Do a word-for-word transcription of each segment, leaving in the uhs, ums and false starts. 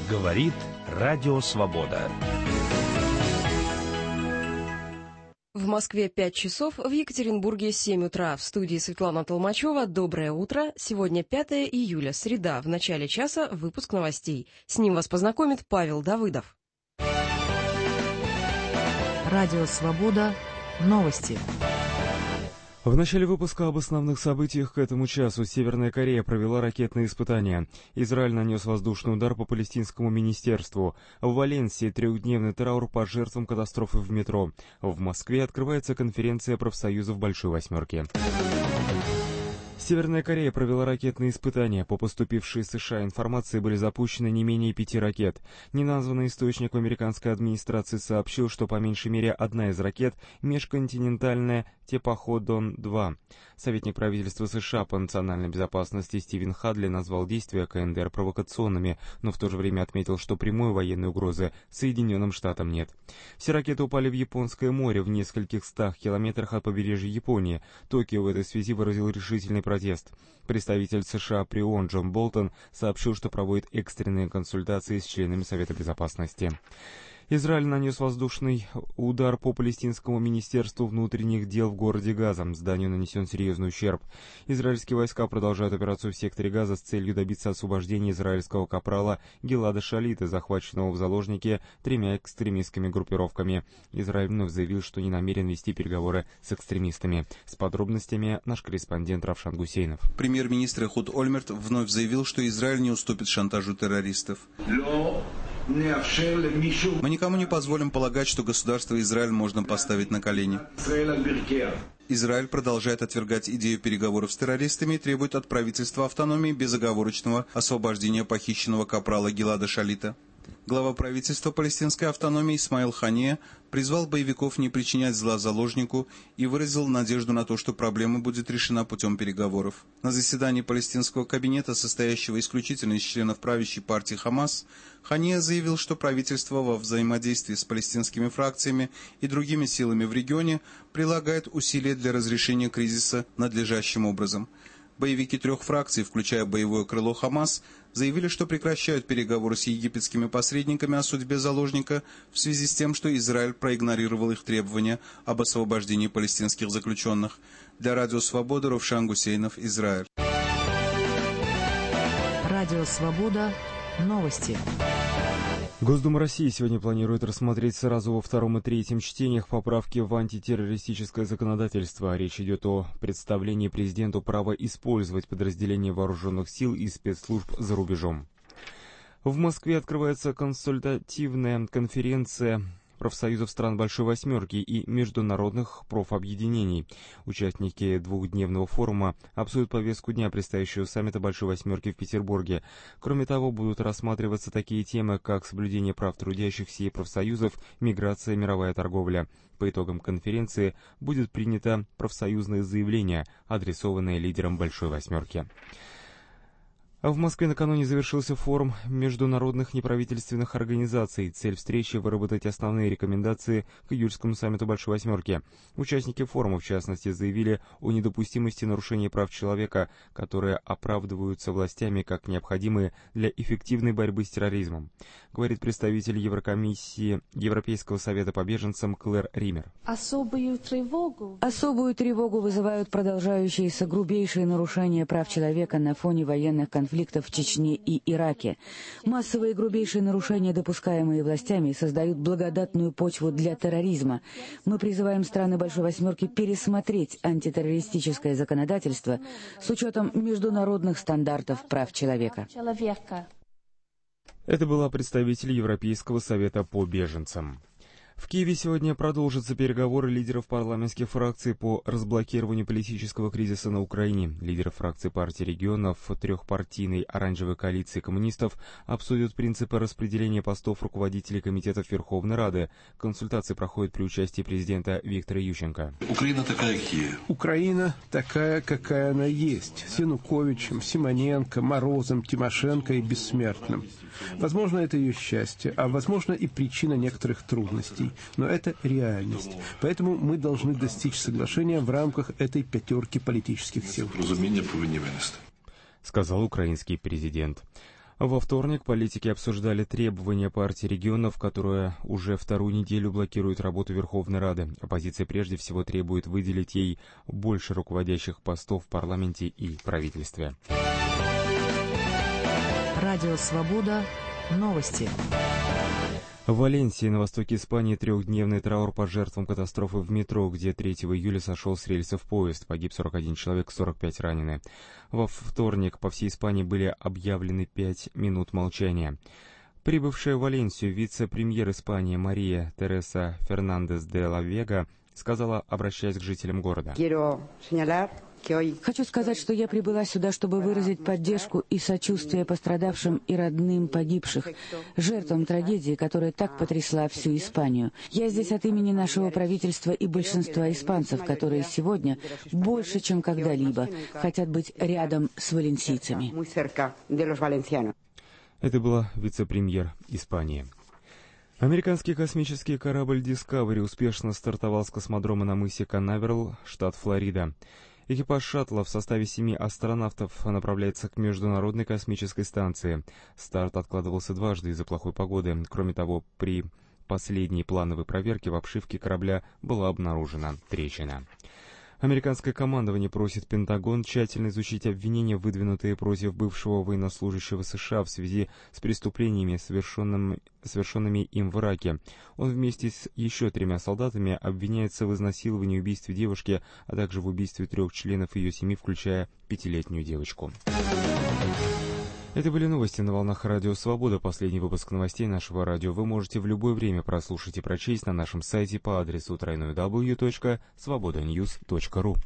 Говорит Радио Свобода. В Москве пять часов, в Екатеринбурге семь утра. В студии Светлана Толмачева. Доброе утро. Сегодня пятое июля, среда. В начале часа выпуск новостей. С ним вас познакомит Павел Давыдов. Радио Свобода. Новости. В начале выпуска об основных событиях к этому часу. Северная Корея провела ракетные испытания. Израиль нанес воздушный удар по палестинскому министерству. В Валенсии трехдневный траур по жертвам катастрофы в метро. В Москве открывается конференция профсоюзов Большой Восьмерки. Северная Корея провела ракетные испытания. По поступившей из США информации были запущены не менее пяти ракет. Неназванный источник в американской администрации сообщил, что по меньшей мере одна из ракет — межконтинентальная Тепоходон-два. Советник правительства США по национальной безопасности Стивен Хадли назвал действия КНДР провокационными, но в то же время отметил, что прямой военной угрозы Соединенным Штатам нет. Все ракеты упали в Японское море в нескольких стах километрах от побережья Японии. Токио в этой связи выразил решительный протест. Представитель США при ООН Джон Болтон сообщил, что проводит экстренные консультации с членами Совета Безопасности. Израиль нанес воздушный удар по палестинскому министерству внутренних дел в городе Газа. Зданию нанесен серьезный ущерб. Израильские войска продолжают операцию в секторе Газа с целью добиться освобождения израильского капрала Гилада Шалита, захваченного в заложники тремя экстремистскими группировками. Израиль вновь заявил, что не намерен вести переговоры с экстремистами. С подробностями наш корреспондент Равшан Гусейнов. Премьер-министр Эхуд Ольмерт вновь заявил, что Израиль не уступит шантажу террористов. Мы никому не позволим полагать, что государство Израиль можно поставить на колени. Израиль продолжает отвергать идею переговоров с террористами и требует от правительства автономии безоговорочного освобождения похищенного капрала Гилада Шалита. Глава правительства палестинской автономии Исмаил Хания призвал боевиков не причинять зла заложнику и выразил надежду на то, что проблема будет решена путем переговоров. На заседании палестинского кабинета, состоящего исключительно из членов правящей партии Хамас, Хания заявил, что правительство во взаимодействии с палестинскими фракциями и другими силами в регионе прилагает усилия для разрешения кризиса надлежащим образом. Боевики трех фракций, включая боевое крыло Хамас, заявили, что прекращают переговоры с египетскими посредниками о судьбе заложника в связи с тем, что Израиль проигнорировал их требования об освобождении палестинских заключенных. Для Радио Свобода Равшан Гусейнов, Израиль. Радио Свобода. Новости. Госдума России сегодня планирует рассмотреть сразу во втором и третьем чтениях поправки в антитеррористическое законодательство. Речь идет о представлении президенту права использовать подразделения вооруженных сил и спецслужб за рубежом. В Москве открывается консультативная конференция профсоюзов стран Большой Восьмерки и международных профобъединений. Участники двухдневного форума обсудят повестку дня предстоящего саммита Большой Восьмерки в Петербурге. Кроме того, будут рассматриваться такие темы, как соблюдение прав трудящихся и профсоюзов, миграция, мировая торговля. По итогам конференции будет принято профсоюзное заявление, адресованное лидерам Большой Восьмерки. В Москве накануне завершился форум международных неправительственных организаций. Цель встречи — выработать основные рекомендации к июльскому саммиту Большой Восьмерки. Участники форума, в частности, заявили о недопустимости нарушений прав человека, которые оправдываются властями как необходимые для эффективной борьбы с терроризмом, говорит представитель Еврокомиссии Европейского совета по беженцам Клэр Ример. Особую тревогу. Особую тревогу вызывают продолжающиеся грубейшие нарушения прав человека на фоне военных конфликтов конфликтов в Чечне и Ираке. Массовые грубейшие нарушения, допускаемые властями, создают благодатную почву для терроризма. Мы призываем страны Большой Восьмерки пересмотреть антитеррористическое законодательство с учетом международных стандартов прав человека. Это была представитель Европейского совета по беженцам. В Киеве сегодня продолжатся переговоры лидеров парламентских фракций по разблокированию политического кризиса на Украине. Лидеры фракций партии регионов трехпартийной оранжевой коалиции коммунистов обсудят принципы распределения постов руководителей комитетов Верховной Рады. Консультации проходят при участии президента Виктора Ющенко. Украина такая, какая. Украина такая, какая она есть. С Януковичем, Симоненко, Морозом, Тимошенко и Бессмертным. Возможно, это ее счастье, а возможно и причина некоторых трудностей. Но это реальность. Поэтому мы должны достичь соглашения в рамках этой пятерки политических сил. Сказал украинский президент. Во вторник политики обсуждали требования партии регионов, которая уже вторую неделю блокирует работу Верховной Рады. Оппозиция прежде всего требует выделить ей больше руководящих постов в парламенте и правительстве. Радио «Свобода». Новости. В Валенсии, на востоке Испании, трехдневный траур по жертвам катастрофы в метро, где третьего июля сошел с рельсов поезд. Погиб сорок один человек, сорок пять ранены. Во вторник по всей Испании были объявлены пять минут молчания. Прибывшая в Валенсию вице-премьер Испании Мария Тереса Фернандес де ла Вега сказала, обращаясь к жителям города: Хочу сказать, что я прибыла сюда, чтобы выразить поддержку и сочувствие пострадавшим и родным погибших, жертвам трагедии, которая так потрясла всю Испанию. Я здесь от имени нашего правительства и большинства испанцев, которые сегодня больше, чем когда-либо, хотят быть рядом с валенсийцами. Это была вице-премьер Испании. Американский космический корабль Discovery успешно стартовал с космодрома на мысе Канаверал, штат Флорида. Экипаж шаттла в составе семи астронавтов направляется к Международной космической станции. Старт откладывался дважды из-за плохой погоды. Кроме того, при последней плановой проверке в обшивке корабля была обнаружена трещина. Американское командование просит Пентагон тщательно изучить обвинения, выдвинутые против бывшего военнослужащего США в связи с преступлениями, совершенными, совершенными им в Ираке. Он вместе с еще тремя солдатами обвиняется в изнасиловании и убийстве девушки, а также в убийстве трех членов ее семьи, включая пятилетнюю девочку. Это были новости на волнах Радио Свобода. Последний выпуск новостей нашего радио вы можете в любое время прослушать и прочесть на нашем сайте по адресу дабл ю дабл ю дабл ю точка свобода ньюс точка ру.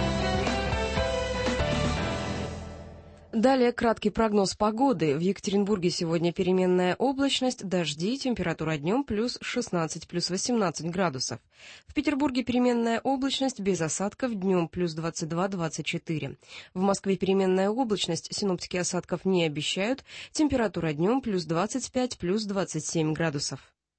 Далее краткий прогноз погоды. В Екатеринбурге сегодня переменная облачность, дожди, температура днем плюс шестнадцать, плюс восемнадцать градусов. В Петербурге переменная облачность, без осадков, днем плюс двадцать два — двадцать четыре. В Москве переменная облачность, синоптики осадков не обещают, температура днем плюс двадцать пять, плюс двадцать семь градусов.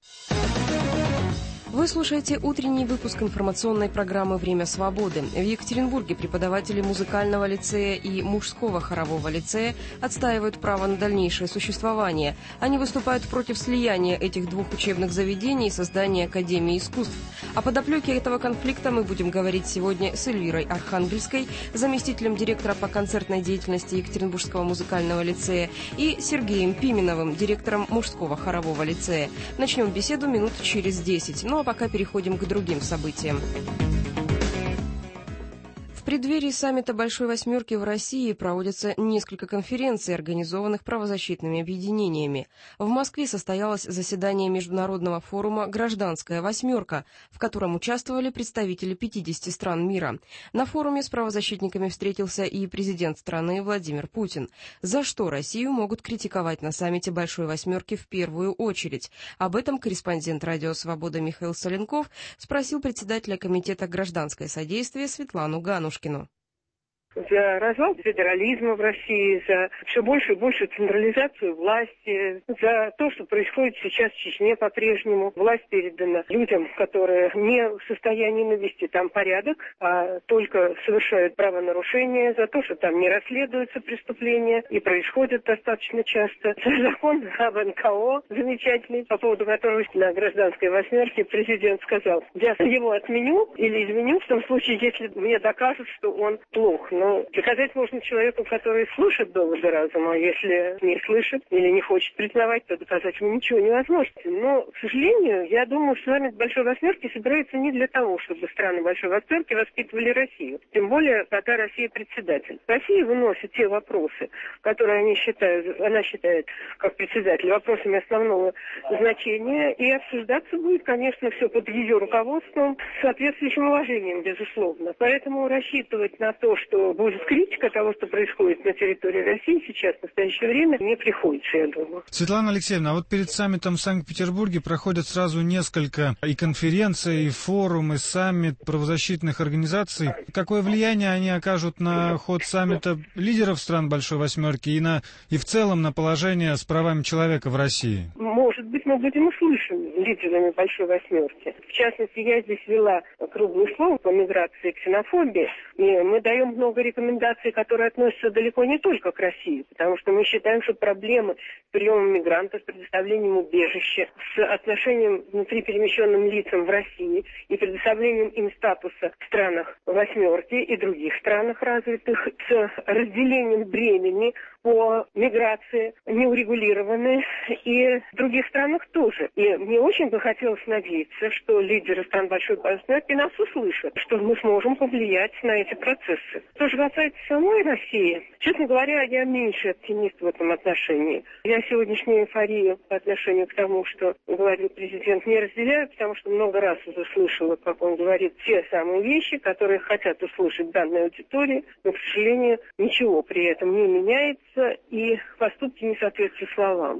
Вы слушаете утренний выпуск информационной программы «Время свободы». В Екатеринбурге преподаватели музыкального лицея и мужского хорового лицея отстаивают право на дальнейшее существование. Они выступают против слияния этих двух учебных заведений и создания Академии искусств. О подоплеке этого конфликта мы будем говорить сегодня с Эльвирой Архангельской, заместителем директора по концертной деятельности Екатеринбургского музыкального лицея, и Сергеем Пименовым, директором мужского хорового лицея. Начнем беседу минут через десять. Ну, а пока переходим к другим событиям. В преддверии саммита Большой Восьмерки в России проводятся несколько конференций, организованных правозащитными объединениями. В Москве состоялось заседание Международного форума «Гражданская Восьмерка», в котором участвовали представители пятидесяти стран мира. На форуме с правозащитниками встретился и президент страны Владимир Путин. За что Россию могут критиковать на саммите Большой Восьмерки в первую очередь? Об этом корреспондент «Радио Свобода» Михаил Соленков спросил председателя комитета «Гражданское содействие» Светлану Ганушкину. За развал федерализма в России, за все больше и больше централизацию власти, за то, что происходит сейчас в Чечне по-прежнему. Власть передана людям, которые не в состоянии навести там порядок, а только совершают правонарушения, за то, что там не расследуются преступления и происходят достаточно часто. За закон об эн ка о замечательный, по поводу которого на гражданской восьмерке президент сказал: я его отменю или изменю в том случае, если мне докажут, что он плох. Но доказать можно человеку, который слышит доводы разума, а если не слышит или не хочет признавать, то доказать ему ничего невозможно. Но, к сожалению, я думаю, что саммит Большой Восьмерки собирается не для того, чтобы страны Большой Восьмерки воспитывали Россию. Тем более, пока Россия председатель. Россия выносит те вопросы, которые они считают, она считает, как председатель, вопросами основного значения, и обсуждаться будет, конечно, все под ее руководством, с соответствующим уважением, безусловно. Поэтому рассчитывать на то, что будет критика того, что происходит на территории России сейчас, в настоящее время, не приходится, я думаю. Светлана Алексеевна, а вот перед саммитом в Санкт-Петербурге проходят сразу несколько и конференций, и форум, и саммит правозащитных организаций. Какое влияние они окажут на ход саммита лидеров стран Большой Восьмерки и, на, и в целом на положение с правами человека в России? может быть, мы будем услышаны лидерами Большой Восьмерки. В частности, я здесь вела круглый стол по миграции и ксенофобии, и мы даем много рекомендаций, которые относятся далеко не только к России, потому что мы считаем, что проблемы с приемом мигрантов, с предоставлением убежища, с отношением внутри перемещенным лицам в России и предоставлением им статуса в странах Восьмерки и других странах развитых, с разделением бремени по миграции неурегулированной и в других странах тоже. И мне очень бы хотелось надеяться, что лидеры стран Большой Восьмерки нас услышат, что мы сможем повлиять на эти процессы. Что же касается самой России, честно говоря, я меньше оптимист в этом отношении. Я сегодняшнюю эйфорию по отношению к тому, что говорил президент, не разделяю, потому что много раз уже слышала, как он говорит те самые вещи, которые хотят услышать данной аудитории, но, к сожалению, ничего при этом не меняется, и поступки не соответствуют словам.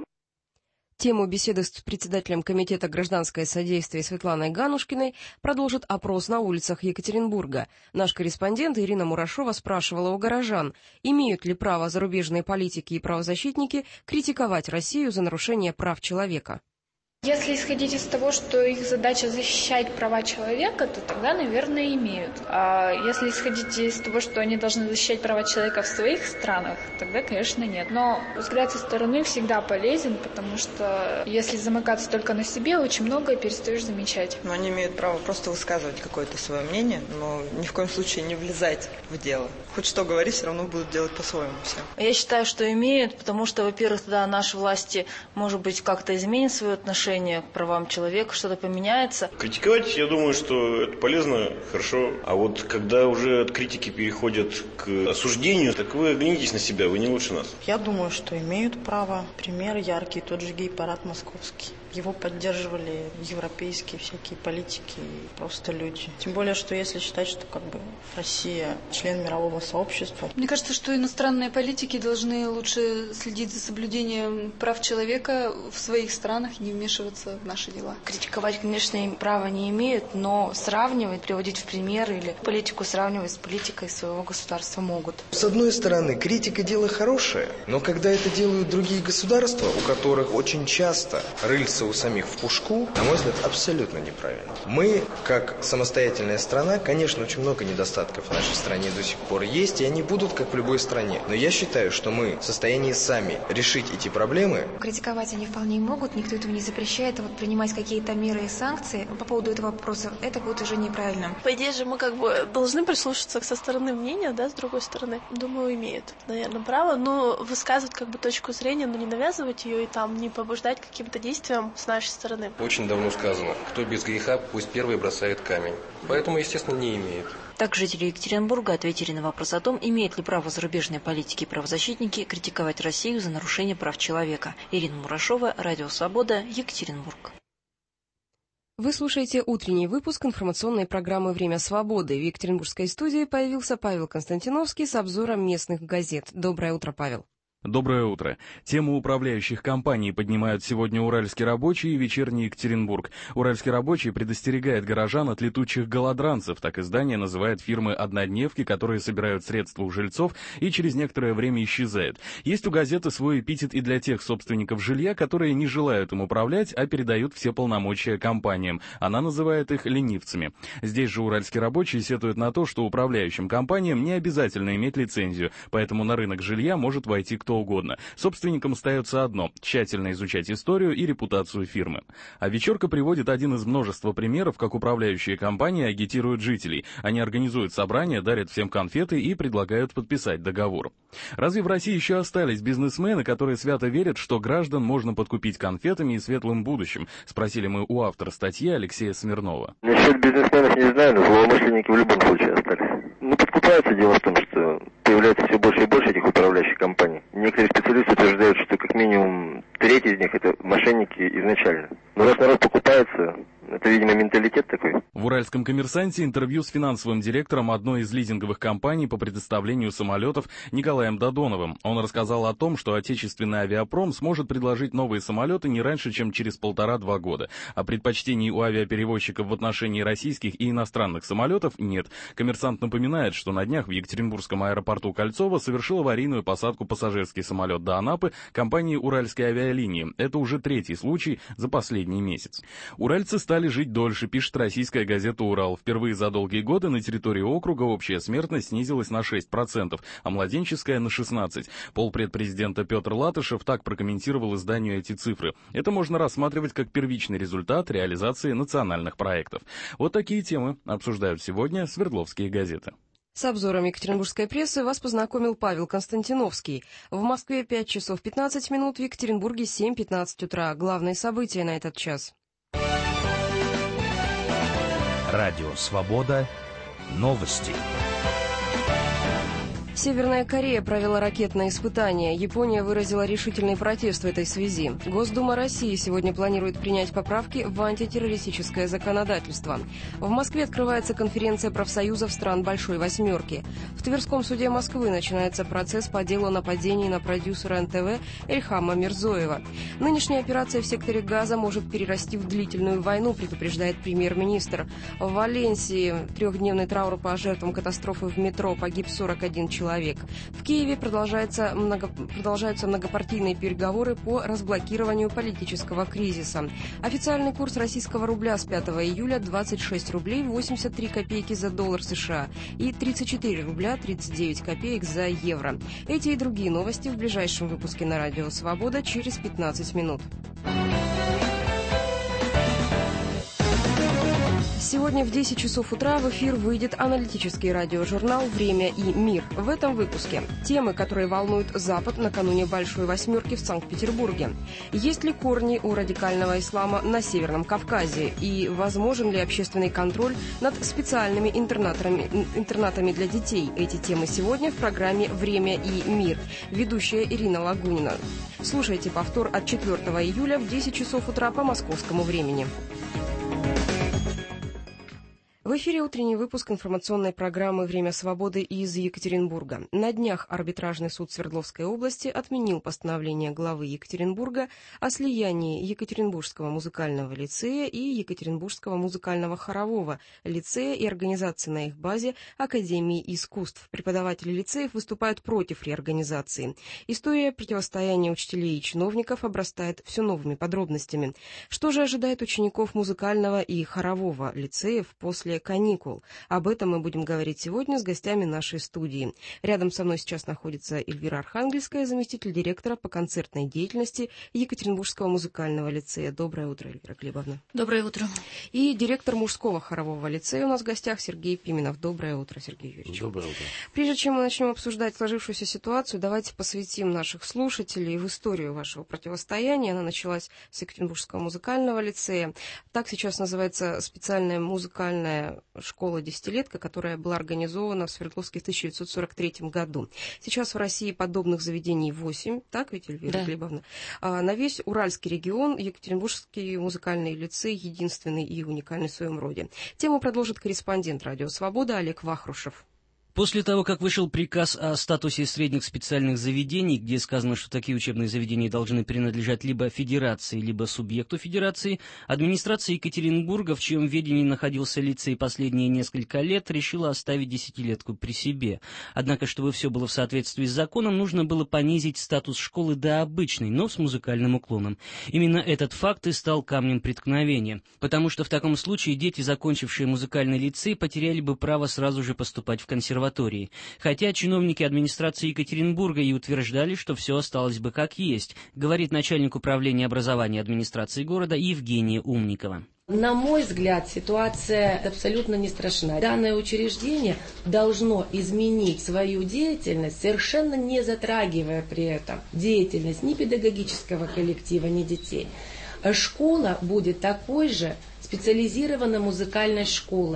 Тему беседы с председателем Комитета гражданское содействие Светланой Ганушкиной продолжит опрос на улицах Екатеринбурга. Наш корреспондент Ирина Мурашова спрашивала у горожан, имеют ли право зарубежные политики и правозащитники критиковать Россию за нарушение прав человека. Если исходить из того, что их задача защищать права человека, то тогда, наверное, имеют. А если исходить из того, что они должны защищать права человека в своих странах, тогда, конечно, нет. Но взгляд со стороны всегда полезен, потому что если замыкаться только на себе, очень многое перестаешь замечать. Но они имеют право просто высказывать какое-то свое мнение, но ни в коем случае не влезать в дело. Хоть что говорить, все равно будут делать по-своему все. Я считаю, что имеют, потому что, во-первых, тогда наши власти, может быть, как-то изменят свое отношение к правам человека, что-то поменяется. Критиковать, я думаю, что это полезно, хорошо. А вот когда уже от критики переходят к осуждению, так вы оглянитесь на себя, вы не лучше нас. Я думаю, что имеют право. Пример яркий, тот же гей-парад московский. Его поддерживали европейские всякие политики и просто люди. Тем более, что если считать, что как бы Россия член мирового сообщества. Мне кажется, что иностранные политики должны лучше следить за соблюдением прав человека в своих странах и не вмешиваться в наши дела. Критиковать, конечно, им права не имеют, но сравнивать, приводить в пример или политику сравнивать с политикой своего государства могут. С одной стороны, критика – дело хорошее, но когда это делают другие государства, у которых очень часто рыльца у самих в пушку, на мой взгляд, абсолютно неправильно. Мы, как самостоятельная страна, конечно, очень много недостатков в нашей стране до сих пор есть, и они будут, как в любой стране. Но я считаю, что мы в состоянии сами решить эти проблемы. Критиковать они вполне могут, никто этого не запрещает, а вот принимать какие-то меры и санкции по поводу этого вопроса, это будет уже неправильно. По идее же мы как бы должны прислушаться со стороны мнения, да, с другой стороны. Думаю, имеют, наверное, право, но высказывать как бы точку зрения, но не навязывать ее и там не побуждать к каким-то действиям с нашей стороны. Очень давно сказано, кто без греха, пусть первый бросает камень. Поэтому, естественно, не имеет. Так жители Екатеринбурга ответили на вопрос о том, имеют ли право зарубежные политики и правозащитники критиковать Россию за нарушение прав человека. Ирина Мурашова, Радио Свобода, Екатеринбург. Вы слушаете утренний выпуск информационной программы «Время свободы». В екатеринбургской студии появился Павел Константиновский с обзором местных газет. Доброе утро, Павел. Доброе утро. Тему управляющих компаний поднимают сегодня Уральский рабочий и Вечерний Екатеринбург. Уральский рабочий предостерегает горожан от летучих голодранцев, так издание называет фирмы-однодневки, которые собирают средства у жильцов и через некоторое время исчезают. Есть у газеты свой эпитет и для тех собственников жилья, которые не желают им управлять, а передают все полномочия компаниям. Она называет их ленивцами. Здесь же Уральский рабочий сетует на то, что управляющим компаниям не обязательно иметь лицензию, поэтому на рынок жилья может войти кто угодно. Собственникам остается одно – тщательно изучать историю и репутацию фирмы. А «Вечерка» приводит один из множества примеров, как управляющие компании агитируют жителей. Они организуют собрания, дарят всем конфеты и предлагают подписать договор. Разве в России еще остались бизнесмены, которые свято верят, что граждан можно подкупить конфетами и светлым будущим? Спросили мы у автора статьи Алексея Смирнова. Насчет бизнесменов не знаю, но злоумышленники в любом случае остались. Ну, подкупаются. Дело в том, что появляется все больше и больше этих управляющих компаний. Некоторые специалисты утверждают, что как минимум треть из них это мошенники изначально. Но раз народ покупается, это, видимо, менталитет такой. В «Уральском коммерсанте» интервью с финансовым директором одной из лизинговых компаний по предоставлению самолетов Николаем Додоновым. Он рассказал о том, что отечественный авиапром сможет предложить новые самолеты не раньше, чем через полтора-два года. О предпочтении у авиаперевозчиков в отношении российских и иностранных самолетов нет. «Коммерсант» напоминает, что на днях в Екатеринбургском аэропорту Кольцово совершил аварийную посадку пассажирский самолет до Анапы компании «Уральские авиалинии». Это уже третий случай за последний месяц. Уральцы стали жить дольше, пишет российская газета «Урал». Впервые за долгие годы на территории округа общая смертность снизилась на шесть процентов, а младенческая на шестнадцать процентов. Полпред президента Петр Латышев так прокомментировал изданию эти цифры. Это можно рассматривать как первичный результат реализации национальных проектов. Вот такие темы обсуждают сегодня Свердловские газеты. С обзором екатеринбургской прессы вас познакомил Павел Константиновский. В Москве пять часов пятнадцать минут, в Екатеринбурге семь пятнадцать утра. Главные события на этот час. Радио «Свобода». Новости. Северная Корея провела ракетное испытание. Япония выразила решительный протест в этой связи. Госдума России сегодня планирует принять поправки в антитеррористическое законодательство. В Москве открывается конференция профсоюзов стран Большой Восьмерки. В Тверском суде Москвы начинается процесс по делу о нападении на продюсера эн тэ вэ Эльхама Мирзоева. Нынешняя операция в секторе Газа может перерасти в длительную войну, предупреждает премьер-министр. В Валенсии трехдневный траур по жертвам катастрофы в метро, погиб сорок один человек. Человек. В Киеве продолжается много, продолжаются многопартийные переговоры по разблокированию политического кризиса. Официальный курс российского рубля с пятого июля двадцать шесть рублей восемьдесят три копейки за доллар США и тридцать четыре рубля тридцать девять копеек за евро. Эти и другие новости в ближайшем выпуске на Радио Свобода через пятнадцать минут. Сегодня в десять часов утра в эфир выйдет аналитический радиожурнал «Время и мир». В этом выпуске темы, которые волнуют Запад накануне Большой Восьмерки в Санкт-Петербурге. Есть ли корни у радикального ислама на Северном Кавказе? И возможен ли общественный контроль над специальными интернатами, интернатами для детей? Эти темы сегодня в программе «Время и мир». Ведущая Ирина Лагунина. Слушайте повтор от четвёртого июля в десять часов утра по московскому времени. В эфире утренний выпуск информационной программы «Время свободы» из Екатеринбурга. На днях арбитражный суд Свердловской области отменил постановление главы Екатеринбурга о слиянии Екатеринбургского музыкального лицея и Екатеринбургского музыкального хорового лицея и организации на их базе Академии искусств. Преподаватели лицеев выступают против реорганизации. История противостояния учителей и чиновников обрастает все новыми подробностями. Что же ожидает учеников музыкального и хорового лицеев после каникул? Об этом мы будем говорить сегодня с гостями нашей студии. Рядом со мной сейчас находится Эльвира Архангельская, заместитель директора по концертной деятельности Екатеринбургского музыкального лицея. Доброе утро, Эльвира Глебовна. Доброе утро. И директор мужского хорового лицея у нас в гостях Сергей Пименов. Доброе утро, Сергей Юрьевич. Доброе утро. Прежде чем мы начнем обсуждать сложившуюся ситуацию, давайте посвятим наших слушателей в историю вашего противостояния. Она началась с Екатеринбургского музыкального лицея. Так сейчас называется специальная музыкальная школа-десятилетка, которая была организована в Свердловске в тысяча девятьсот сорок третьем году. Сейчас в России подобных заведений восемь, так ведь, Эльвира да. Глебовна? А на весь Уральский регион Екатеринбургский музыкальный лицей единственный и уникальный в своем роде. Тему продолжит корреспондент «Радио Свобода» Олег Вахрушев. После того, как вышел приказ о статусе средних специальных заведений, где сказано, что такие учебные заведения должны принадлежать либо федерации, либо субъекту федерации, администрация Екатеринбурга, в чьем ведении находился лицей последние несколько лет, решила оставить десятилетку при себе. Однако, чтобы все было в соответствии с законом, нужно было понизить статус школы до обычной, но с музыкальным уклоном. Именно этот факт и стал камнем преткновения, потому что в таком случае дети, закончившие музыкальный лицей, потеряли бы право сразу же поступать в консерваторию. Хотя чиновники администрации Екатеринбурга и утверждали, что все осталось бы как есть, говорит начальник управления образования администрации города Евгения Умникова. На мой взгляд, ситуация абсолютно не страшна. Данное учреждение должно изменить свою деятельность, совершенно не затрагивая при этом деятельность ни педагогического коллектива, ни детей. Школа будет такой же специализированной музыкальной школой.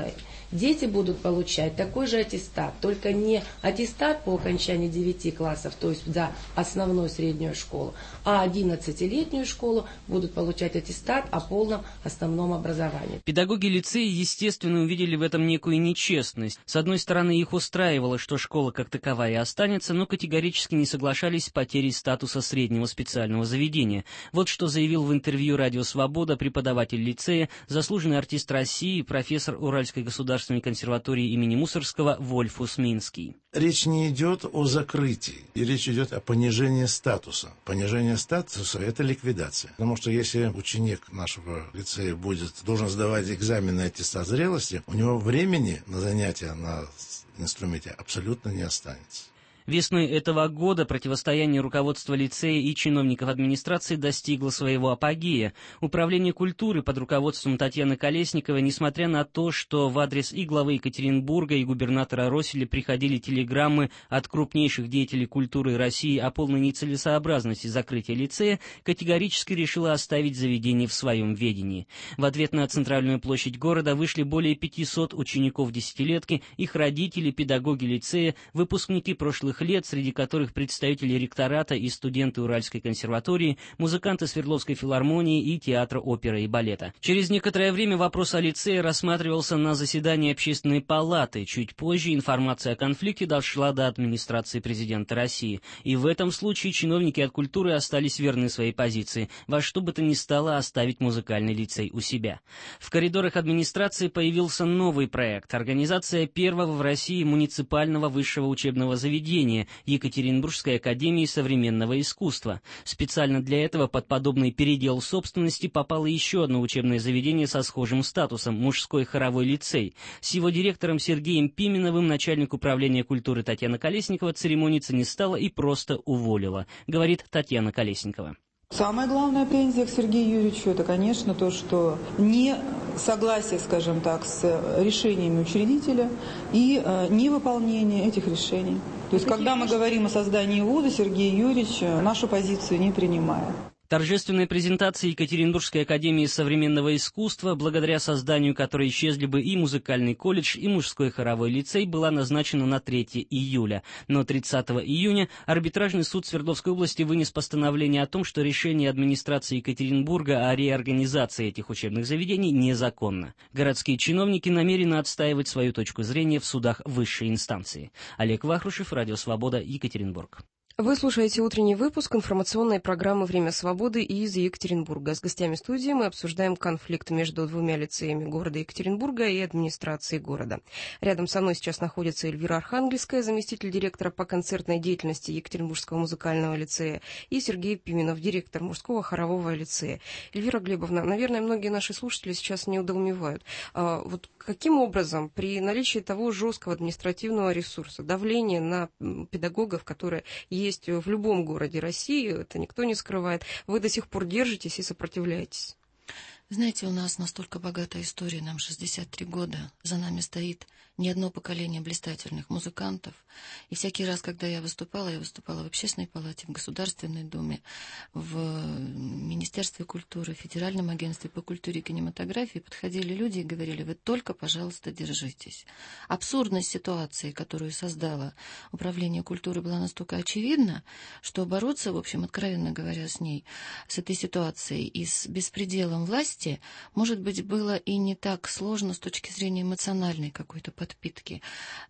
дети будут получать такой же аттестат, только не аттестат по окончании девяти классов, то есть за основную среднюю школу, а одиннадцатилетнюю школу будут получать аттестат о полном основном образовании. Педагоги лицея, естественно, увидели в этом некую нечестность. С одной стороны, их устраивало, что школа как таковая и останется, но категорически не соглашались с потерей статуса среднего специального заведения. Вот что заявил в интервью «Радио Свобода» преподаватель лицея, заслуженный артист России, профессор Уральской государственной консерватории имени Мусоргского Вольфус Минский. Речь не идет о закрытии, и речь идет о понижении статуса. Понижение статуса – это ликвидация. Потому что если ученик нашего лицея будет, должен сдавать экзамены и аттестат зрелости, у него времени на занятия на инструменте абсолютно не останется. Весной этого года противостояние руководства лицея и чиновников администрации достигло своего апогея. Управление культуры под руководством Татьяны Колесниковой, несмотря на то, что в адрес и главы Екатеринбурга, и губернатора Росселя приходили телеграммы от крупнейших деятелей культуры России о полной нецелесообразности закрытия лицея, категорически решила оставить заведение в своем ведении. В ответ на центральную площадь города вышли более пятисот учеников десятилетки, их родители, педагоги лицея, выпускники прошлых лет, среди которых представители ректората и студенты Уральской консерватории, музыканты Свердловской филармонии и театра оперы и балета. Через некоторое время вопрос о лицее рассматривался на заседании Общественной палаты. Чуть позже информация о конфликте дошла до администрации президента России. И в этом случае чиновники от культуры остались верны своей позиции, во что бы то ни стало оставить музыкальный лицей у себя. В коридорах администрации появился новый проект – организация первого в России муниципального высшего учебного заведения Екатеринбургской академии современного искусства. Специально для этого под подобный передел собственности попало еще одно учебное заведение со схожим статусом – мужской хоровой лицей. С его директором Сергеем Пименовым начальник управления культуры Татьяна Колесникова церемониться не стала и просто уволила, говорит Татьяна Колесникова. Самая главная претензия к Сергею Юрьевичу – это, конечно, то, что не согласие, скажем так, с решениями учредителя и э, невыполнение этих решений. То есть, когда мы говорим о создании вуза, Сергей Юрьевич нашу позицию не принимает. Торжественная презентация Екатеринбургской академии современного искусства, благодаря созданию которой исчезли бы и музыкальный колледж, и мужской хоровой лицей, была назначена на третьего июля. Но тридцатого июня арбитражный суд Свердловской области вынес постановление о том, что решение администрации Екатеринбурга о реорганизации этих учебных заведений незаконно. Городские чиновники намерены отстаивать свою точку зрения в судах высшей инстанции. Олег Вахрушев, Радио Свобода, Екатеринбург. Вы слушаете утренний выпуск информационной программы «Время свободы» из Екатеринбурга. С гостями студии мы обсуждаем конфликт между двумя лицеями города Екатеринбурга и администрацией города. Рядом со мной сейчас находится Эльвира Архангельская, заместитель директора по концертной деятельности Екатеринбургского музыкального лицея, и Сергей Пименов, директор мужского хорового лицея. Эльвира Глебовна, наверное, многие наши слушатели сейчас недоумевают. А вот каким образом при наличии того жесткого административного ресурса, давления на педагогов, которые есть есть в любом городе России, это никто не скрывает, вы до сих пор держитесь и сопротивляетесь? Знаете, у нас настолько богатая история, нам шестьдесят три года, за нами стоит не одно поколение блистательных музыкантов. И всякий раз, когда я выступала, я выступала в Общественной палате, в Государственной Думе, в Министерстве культуры, в Федеральном агентстве по культуре и кинематографии, подходили люди и говорили: вы только, пожалуйста, держитесь. Абсурдность ситуации, которую создало Управление культуры, была настолько очевидна, что бороться, в общем, откровенно говоря, с ней, с этой ситуацией и с беспределом власти, может быть, было и не так сложно с точки зрения эмоциональной какой-то подпитки.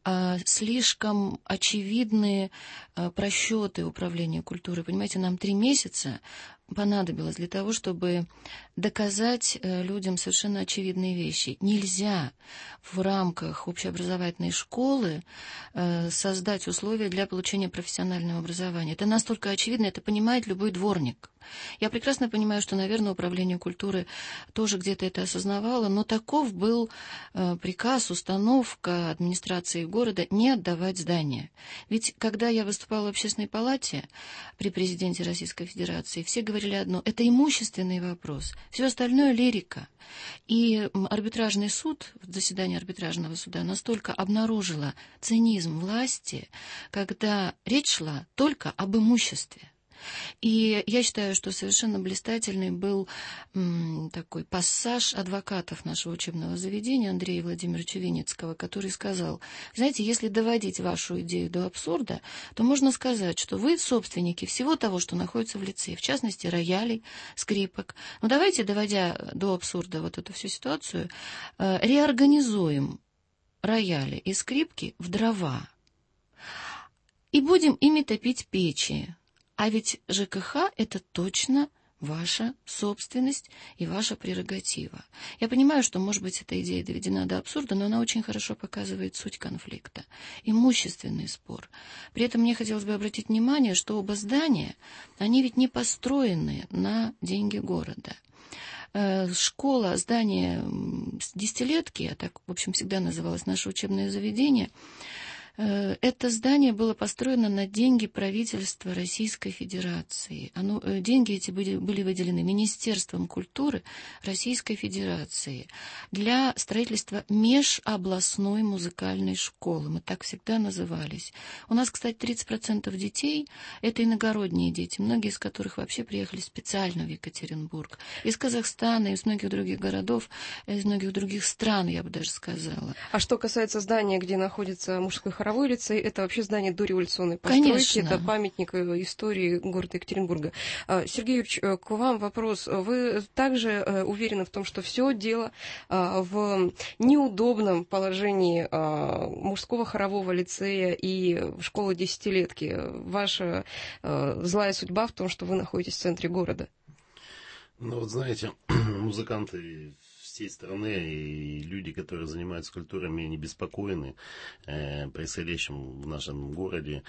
А слишком очевидные а, просчеты Управления культуры. Понимаете, нам три месяца понадобилось для того, чтобы доказать людям совершенно очевидные вещи. Нельзя в рамках общеобразовательной школы создать условия для получения профессионального образования. Это настолько очевидно, это понимает любой дворник. Я прекрасно понимаю, что, наверное, Управление культуры тоже где-то это осознавало, но таков был приказ, установка администрации города не отдавать здания. Ведь когда я выступала в Общественной палате при президенте Российской Федерации, все говорили одно: это имущественный вопрос, все остальное лирика. И арбитражный суд, заседание арбитражного суда настолько обнаружило цинизм власти, когда речь шла только об имуществе. И я считаю, что совершенно блистательный был м, такой пассаж адвокатов нашего учебного заведения Андрея Владимировича Винницкого, который сказал: знаете, если доводить вашу идею до абсурда, то можно сказать, что вы собственники всего того, что находится в лицее, в частности, роялей, скрипок. Но давайте, доводя до абсурда вот эту всю ситуацию, э, реорганизуем рояли и скрипки в дрова и будем ими топить печи. А ведь ЖКХ — это точно ваша собственность и ваша прерогатива. Я понимаю, что, может быть, эта идея доведена до абсурда, но она очень хорошо показывает суть конфликта. Имущественный спор. При этом мне хотелось бы обратить внимание, что оба здания, они ведь не построены на деньги города. Школа, здание десятилетки, а так, в общем, всегда называлось наше учебное заведение, это здание было построено на деньги правительства Российской Федерации. Оно, деньги эти были, были выделены Министерством культуры Российской Федерации для строительства межобластной музыкальной школы. Мы так всегда назывались. У нас, кстати, тридцать процентов детей — это иногородние дети, многие из которых вообще приехали специально в Екатеринбург. Из Казахстана, из многих других городов, из многих других стран, я бы даже сказала. А что касается здания, где находится мужской хор лицей, это вообще здание дореволюционной постройки, конечно. Это памятник истории города Екатеринбурга. Сергей Юрьевич, к вам вопрос. Вы также уверены в том, что все дело в неудобном положении мужского хорового лицея и школы десятилетки? Ваша злая судьба в том, что вы находитесь в центре города? Ну вот знаете, музыканты всей страны и люди, которые занимаются культурами, не беспокоены э, происходящим в нашем городе.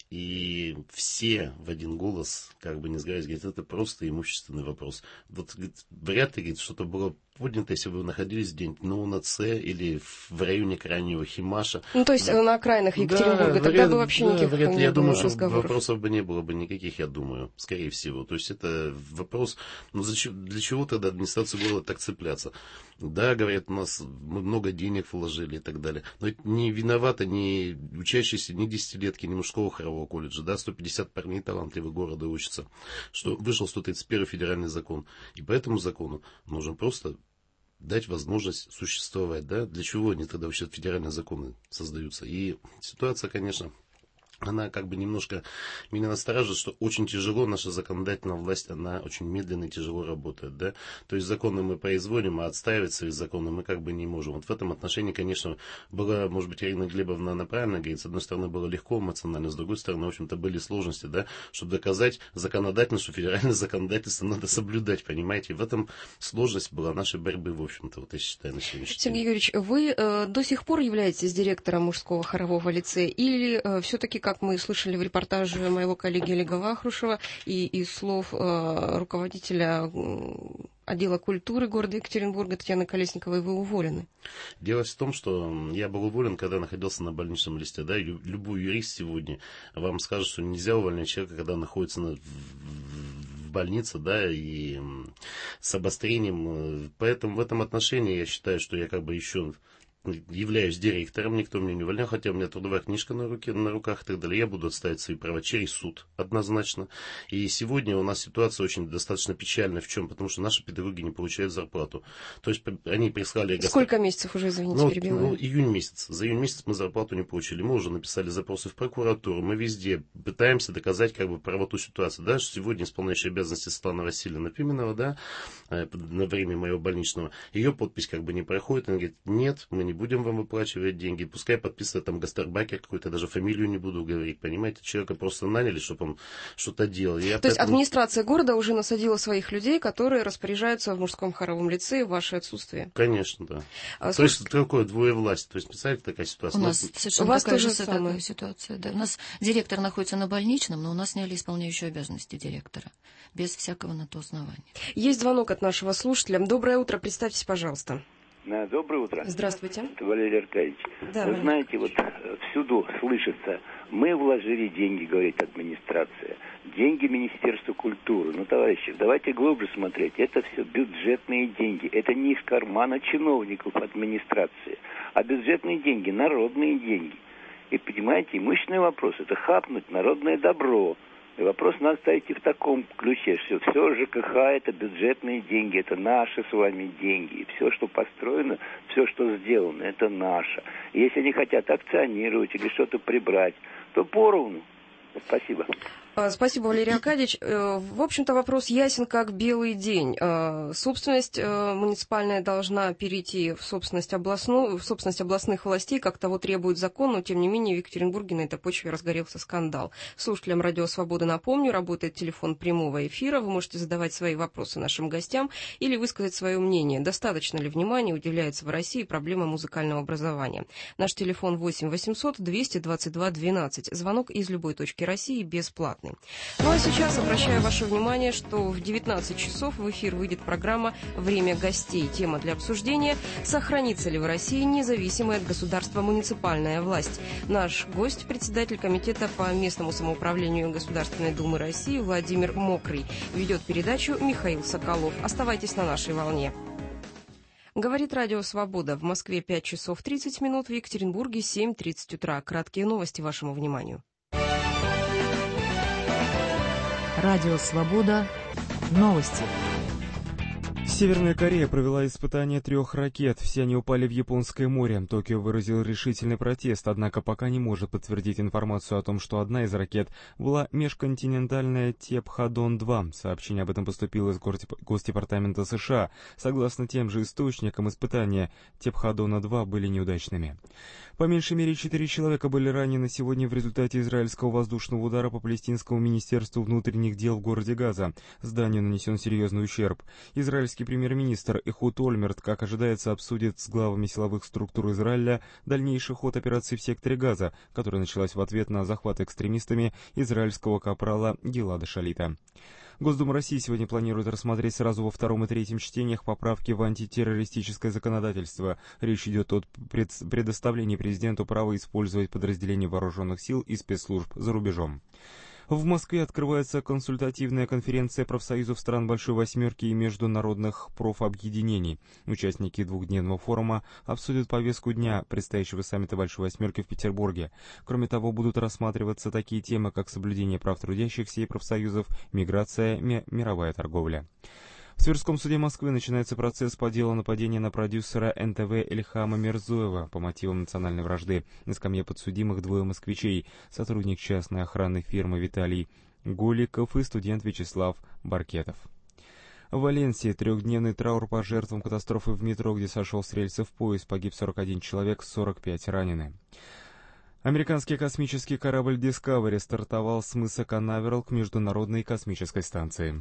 И все в один голос, как бы не сговариваясь, говорят, это просто имущественный вопрос. Вот говорит, вряд ли говорит, что-то было поднято, если бы вы находились где-нибудь на УНЦ или в районе крайнего Химаша. Ну, то есть да. На окраинах Екатеринбурга, да, тогда вряд, бы вообще да, никаких вряд ли, не я было думаю, разговоров. Что вопросов бы не было бы никаких, я думаю, скорее всего. То есть это вопрос, ну, для чего тогда администрация города так цепляться? Да, говорят, у нас мы много денег вложили и так далее. Но это не виноваты ни учащиеся, ни десятилетки, ни мужского хорового колледжа. Да, сто пятьдесят парней талантливых города учатся. Что вышел сто тридцать первый федеральный закон. И по этому закону нужно просто дать возможность существовать. Да? Для чего они тогда вообще федеральные законы создаются? И ситуация, конечно, она как бы немножко меня настораживает, что очень тяжело наша законодательная власть, она очень медленно и тяжело работает, да, то есть законы мы производим, а отстаивать свои законы мы как бы не можем. Вот в этом отношении, конечно, была, может быть, Ирина Глебовна, она правильно говорит, с одной стороны было легко эмоционально, с другой стороны, в общем-то, были сложности, да, чтобы доказать законодательно, что федеральное законодательство надо соблюдать, понимаете, и в этом сложность была нашей борьбы, в общем-то, вот я считаю, на сегодняшний день. Сергей Юрьевич, вы э, до сих пор являетесь директором мужского хорового лицея или э, все-таки, как мы слышали в репортаже моего коллеги Олега Вахрушева и из слов э, руководителя э, отдела культуры города Екатеринбурга Татьяны Колесниковой, вы уволены? Дело в том, что я был уволен, когда находился на больничном листе. Да? Любой юрист сегодня вам скажет, что нельзя увольнять человека, когда находится на, в, в больнице, да, и с обострением. Поэтому в этом отношении я считаю, что я как бы еще являюсь директором, никто меня не увольнял, хотя у меня трудовая книжка на, руке, на руках и так далее. Я буду отставить свои права через суд, однозначно. И сегодня у нас ситуация очень достаточно печальная. В чем? Потому что наши педагоги не получают зарплату. То есть они прислали... Сколько месяцев уже, извините, ну, перебиваю? Ну, июнь месяц. За июнь месяц мы зарплату не получили. Мы уже написали запросы в прокуратуру. Мы везде пытаемся доказать как бы правоту ситуации. Да, что сегодня исполняющая обязанности Светлана Васильевна Пименова, да, на время моего больничного, ее подпись как бы не проходит. Она говорит, нет, мы не будем вам выплачивать деньги. Пускай подписывает там Гастербакер какой-то, даже фамилию не буду говорить, понимаете? Человека просто наняли, чтобы он что-то делал. Я То поэтому... есть администрация города уже насадила своих людей, которые распоряжаются в мужском хоровом лицее в ваше отсутствие? Конечно, да. А, то слушай... есть такое двоевластие. То есть, представляете, такая ситуация. У нас, нас... совершенно у вас такая же такая ситуация. Да. У нас директор находится на больничном, но у нас сняли исполняющую обязанности директора. Без всякого на то основания. Есть звонок от нашего слушателя. Доброе утро, представьтесь, пожалуйста. Да, доброе утро. Здравствуйте. Это Валерий Аркадьевич. Да, Вы Валерий. знаете, вот всюду слышится, мы вложили деньги, говорит администрация, деньги Министерства культуры. Ну, товарищи, давайте глубже смотреть. Это все бюджетные деньги. Это не из кармана чиновников администрации, а бюджетные деньги, народные деньги. И, понимаете, имущественный вопрос – это хапнуть народное добро. Вопрос надо ставить и в таком ключе, что все ЖКХ это бюджетные деньги, это наши с вами деньги. И все, что построено, все, что сделано, это наше. И если они хотят акционировать или что-то прибрать, то поровну. Спасибо. Спасибо, Валерий Аркадьевич. В общем-то, вопрос ясен как белый день. Собственность муниципальная должна перейти в собственность, областную, в собственность областных властей, как того требует закон, но, тем не менее, в Екатеринбурге на этой почве разгорелся скандал. Слушателям Радио Свобода напомню, работает телефон прямого эфира. Вы можете задавать свои вопросы нашим гостям или высказать свое мнение. Достаточно ли внимания уделяется в России проблемам музыкального образования? Наш телефон восемь восемьсот двести двадцать два двенадцать. Звонок из любой точки России бесплатный. Ну а сейчас обращаю ваше внимание, что в девятнадцать часов в эфир выйдет программа «Время гостей». Тема для обсуждения – сохранится ли в России независимая от государства муниципальная власть. Наш гость – председатель комитета по местному самоуправлению Государственной Думы России Владимир Мокрый. Ведет передачу Михаил Соколов. Оставайтесь на нашей волне. Говорит Радио Свобода. В Москве пять часов тридцать минут, в Екатеринбурге семь тридцать утра. Краткие новости вашему вниманию. Радио Свобода. Новости. Северная Корея провела испытание трех ракет. Все они упали в Японское море. Токио выразил решительный протест, однако пока не может подтвердить информацию о том, что одна из ракет была межконтинентальная Тепходон-два. Сообщение об этом поступило из Госдепартамента США. Согласно тем же источникам, испытания Тепходона-два были неудачными. По меньшей мере четыре человека были ранены сегодня в результате израильского воздушного удара по палестинскому министерству внутренних дел в городе Газа. Зданию нанесен серьезный ущерб. Израильский премьер-министр Эхуд Ольмерт, как ожидается, обсудит с главами силовых структур Израиля дальнейший ход операции в секторе Газа, которая началась в ответ на захват экстремистами израильского капрала Гилада Шалита. Госдума России сегодня планирует рассмотреть сразу во втором и третьем чтениях поправки в антитеррористическое законодательство. Речь идет о предоставлении президенту права использовать подразделения вооруженных сил и спецслужб за рубежом. В Москве открывается консультативная конференция профсоюзов стран Большой Восьмерки и международных профобъединений. Участники двухдневного форума обсудят повестку дня предстоящего саммита Большой Восьмерки в Петербурге. Кроме того, будут рассматриваться такие темы, как соблюдение прав трудящихся и профсоюзов, миграция, ми- мировая торговля. В Тверском суде Москвы начинается процесс по делу нападения на продюсера эн тэ вэ Ильхама Мирзоева по мотивам национальной вражды. На скамье подсудимых двое москвичей, сотрудник частной охранной фирмы Виталий Голиков и студент Вячеслав Баркетов. В Валенсии трехдневный траур по жертвам катастрофы в метро, где сошел с рельсов поезд, погиб сорок один человек, сорок пять ранены. Американский космический корабль Discovery стартовал с мыса Канаверал к Международной космической станции.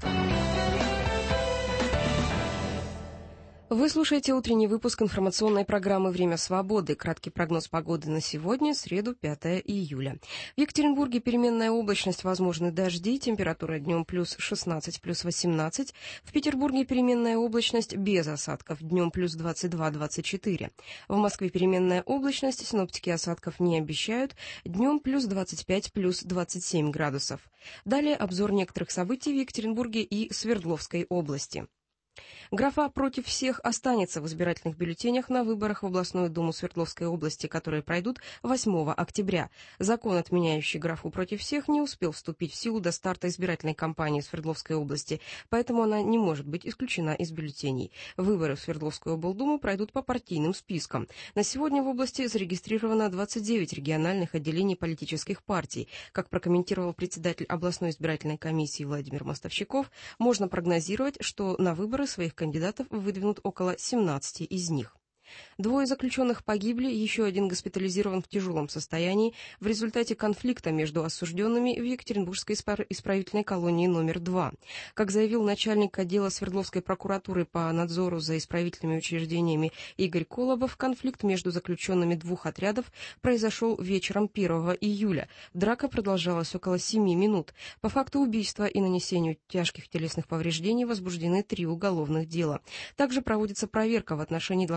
Вы слушаете утренний выпуск информационной программы «Время свободы». Краткий прогноз погоды на сегодня, среду, пятое июля. В Екатеринбурге переменная облачность, возможны дожди, температура днем плюс шестнадцать, плюс восемнадцать. В Петербурге переменная облачность без осадков, днем плюс двадцать два, двадцать четыре. В Москве переменная облачность, синоптики осадков не обещают, днем плюс двадцать пять, плюс двадцать семь градусов. Далее обзор некоторых событий в Екатеринбурге и Свердловской области. Графа «Против всех» останется в избирательных бюллетенях на выборах в областную думу Свердловской области, которые пройдут восьмого октября. Закон, отменяющий графу «Против всех», не успел вступить в силу до старта избирательной кампании в Свердловской области, поэтому она не может быть исключена из бюллетеней. Выборы в Свердловскую облдуму пройдут по партийным спискам. На сегодня в области зарегистрировано двадцать девять региональных отделений политических партий. Как прокомментировал председатель областной избирательной комиссии Владимир Мостовщиков, можно прогнозировать, что на выборы своих кандидатов выдвинут около семнадцати из них. Двое заключенных погибли, еще один госпитализирован в тяжелом состоянии в результате конфликта между осужденными в Екатеринбургской исправительной колонии номер два. Как заявил начальник отдела Свердловской прокуратуры по надзору за исправительными учреждениями Игорь Колобов, конфликт между заключенными двух отрядов произошел вечером первого июля. Драка продолжалась около семи минут. По факту убийства и нанесению тяжких телесных повреждений возбуждены три уголовных дела. Также проводится проверка в отношении должностных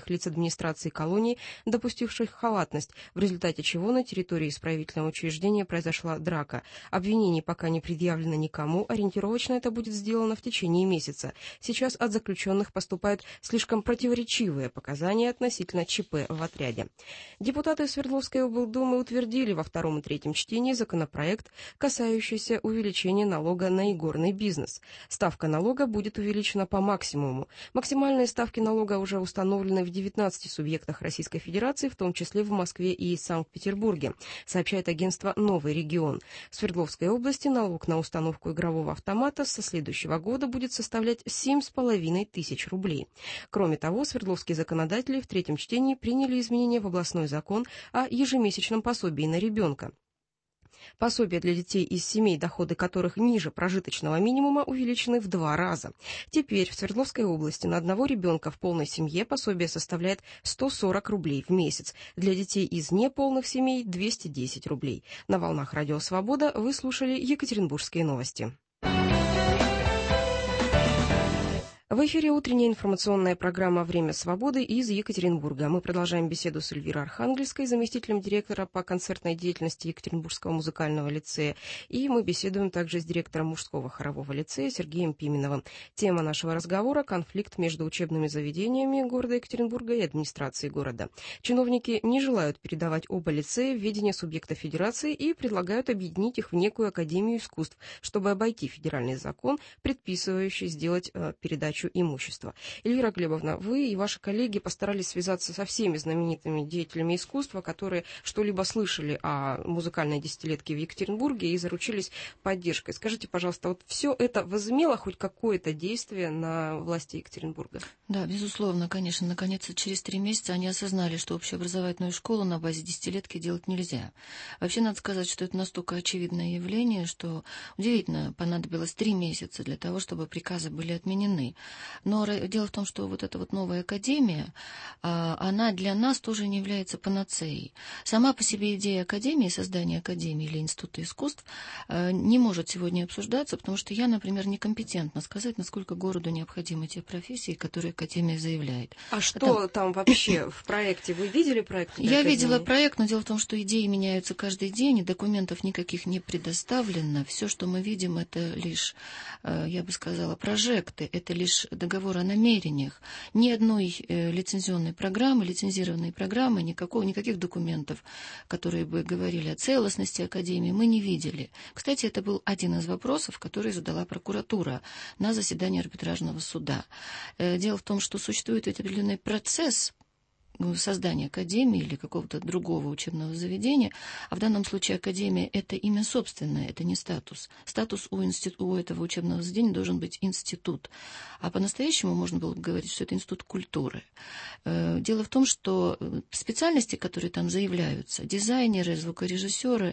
должностных лиц администрации колонии, допустивших халатность, в результате чего на территории исправительного учреждения произошла драка. Обвинений пока не предъявлено никому, ориентировочно это будет сделано в течение месяца. Сейчас от заключенных поступают слишком противоречивые показания относительно ЧП в отряде. Депутаты Свердловской облдумы утвердили во втором и третьем чтении законопроект, касающийся увеличения налога на игорный бизнес. Ставка налога будет увеличена по максимуму. Максимальные ставки налога уже установлены в девятнадцати субъектах Российской Федерации, в том числе в Москве и Санкт-Петербурге, сообщает агентство «Новый регион». В Свердловской области налог на установку игрового автомата со следующего года будет составлять семь с половиной тысяч рублей. Кроме того, свердловские законодатели в третьем чтении приняли изменения в областной закон о ежемесячном пособии на ребенка. Пособия для детей из семей, доходы которых ниже прожиточного минимума, увеличены в два раза. Теперь в Свердловской области на одного ребенка в полной семье пособие составляет сто сорок рублей в месяц. Для детей из неполных семей – двести десять рублей. На волнах Радио Свобода вы слушали Екатеринбургские новости. В эфире утренняя информационная программа «Время свободы» из Екатеринбурга. Мы продолжаем беседу с Эльвирой Архангельской, заместителем директора по концертной деятельности Екатеринбургского музыкального лицея. И мы беседуем также с директором мужского хорового лицея Сергеем Пименовым. Тема нашего разговора – конфликт между учебными заведениями города Екатеринбурга и администрацией города. Чиновники не желают передавать оба лицея в ведение субъекта федерации и предлагают объединить их в некую академию искусств, чтобы обойти федеральный закон, предписывающий сделать э, передачу имущества. Эльвира Глебовна, вы и ваши коллеги постарались связаться со всеми знаменитыми деятелями искусства, которые что-либо слышали о музыкальной десятилетке в Екатеринбурге и заручились поддержкой. Скажите, пожалуйста, вот все это возымело хоть какое-то действие на власти Екатеринбурга? Да, безусловно, конечно. Наконец-то через три месяца они осознали, что общеобразовательную школу на базе десятилетки делать нельзя. Вообще, надо сказать, что это настолько очевидное явление, что удивительно, понадобилось три месяца для того, чтобы приказы были отменены. Но дело в том, что вот эта вот новая академия, она для нас тоже не является панацеей. Сама по себе идея академии, создания академии или института искусств не может сегодня обсуждаться, потому что я, например, некомпетентна сказать, насколько городу необходимы те профессии, которые академия заявляет. А что Это... там вообще в проекте? Вы видели проект? Я видела проект, но дело в том, что идеи меняются каждый день, и документов никаких не предоставлено. Все, что мы видим, это лишь, я бы сказала, прожекты, это лишь договор о намерениях. Ни одной э, лицензионной программы, лицензированной программы, никакого, никаких документов, которые бы говорили о целостности академии, мы не видели. Кстати, это был один из вопросов, который задала прокуратура на заседании арбитражного суда. Э, дело в том, что существует определенный процесс создания академии или какого-то другого учебного заведения, а в данном случае академия — это имя собственное, это не статус. Статус у, институ, у этого учебного заведения должен быть институт. А по-настоящему можно было бы говорить, что это институт культуры. Дело в том, что специальности, которые там заявляются, дизайнеры, звукорежиссеры,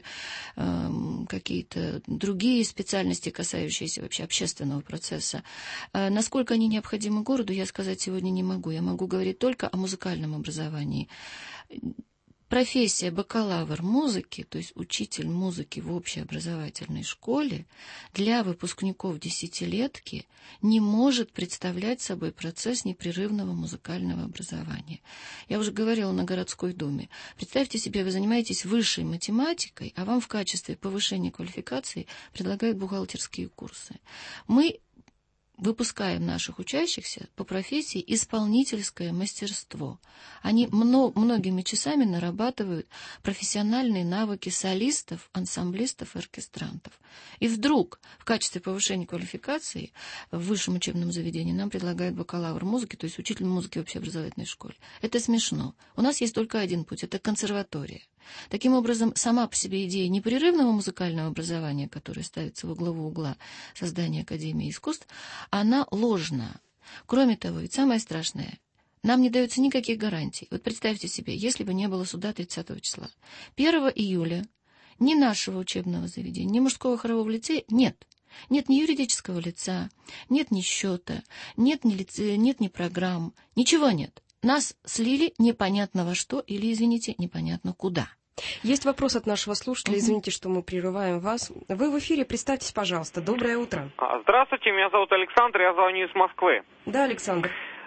какие-то другие специальности, касающиеся вообще общественного процесса, насколько они необходимы городу, я сказать сегодня не могу. Я могу говорить только о музыкальном образовании. образовании. Профессия бакалавр музыки, то есть учитель музыки в общеобразовательной школе, для выпускников десятилетки не может представлять собой процесс непрерывного музыкального образования. Я уже говорила на городской думе. Представьте себе, вы занимаетесь высшей математикой, а вам в качестве повышения квалификации предлагают бухгалтерские курсы. Мы выпускаем наших учащихся по профессии исполнительское мастерство. Они много, многими часами нарабатывают профессиональные навыки солистов, ансамблистов и оркестрантов. И вдруг в качестве повышения квалификации в высшем учебном заведении нам предлагают бакалавр музыки, то есть учитель музыки в общеобразовательной школе. Это смешно. У нас есть только один путь — это консерватория. Таким образом, сама по себе идея непрерывного музыкального образования, которая ставится во главу угла создания Академии искусств, она ложна. Кроме того, ведь самое страшное, нам не даются никаких гарантий. Вот представьте себе, если бы не было суда тридцатого числа. первого июля ни нашего учебного заведения, ни мужского хорового лицея нет. Нет ни юридического лица, нет ни счета, нет ни, лице, нет ни программ, ничего нет. Нас слили непонятно во что или, извините, непонятно куда. Есть вопрос от нашего слушателя. Извините, что мы прерываем вас. Вы в эфире. Представьтесь, пожалуйста. Доброе утро. Здравствуйте, меня зовут Александр, я звоню из Москвы. Да, Александр.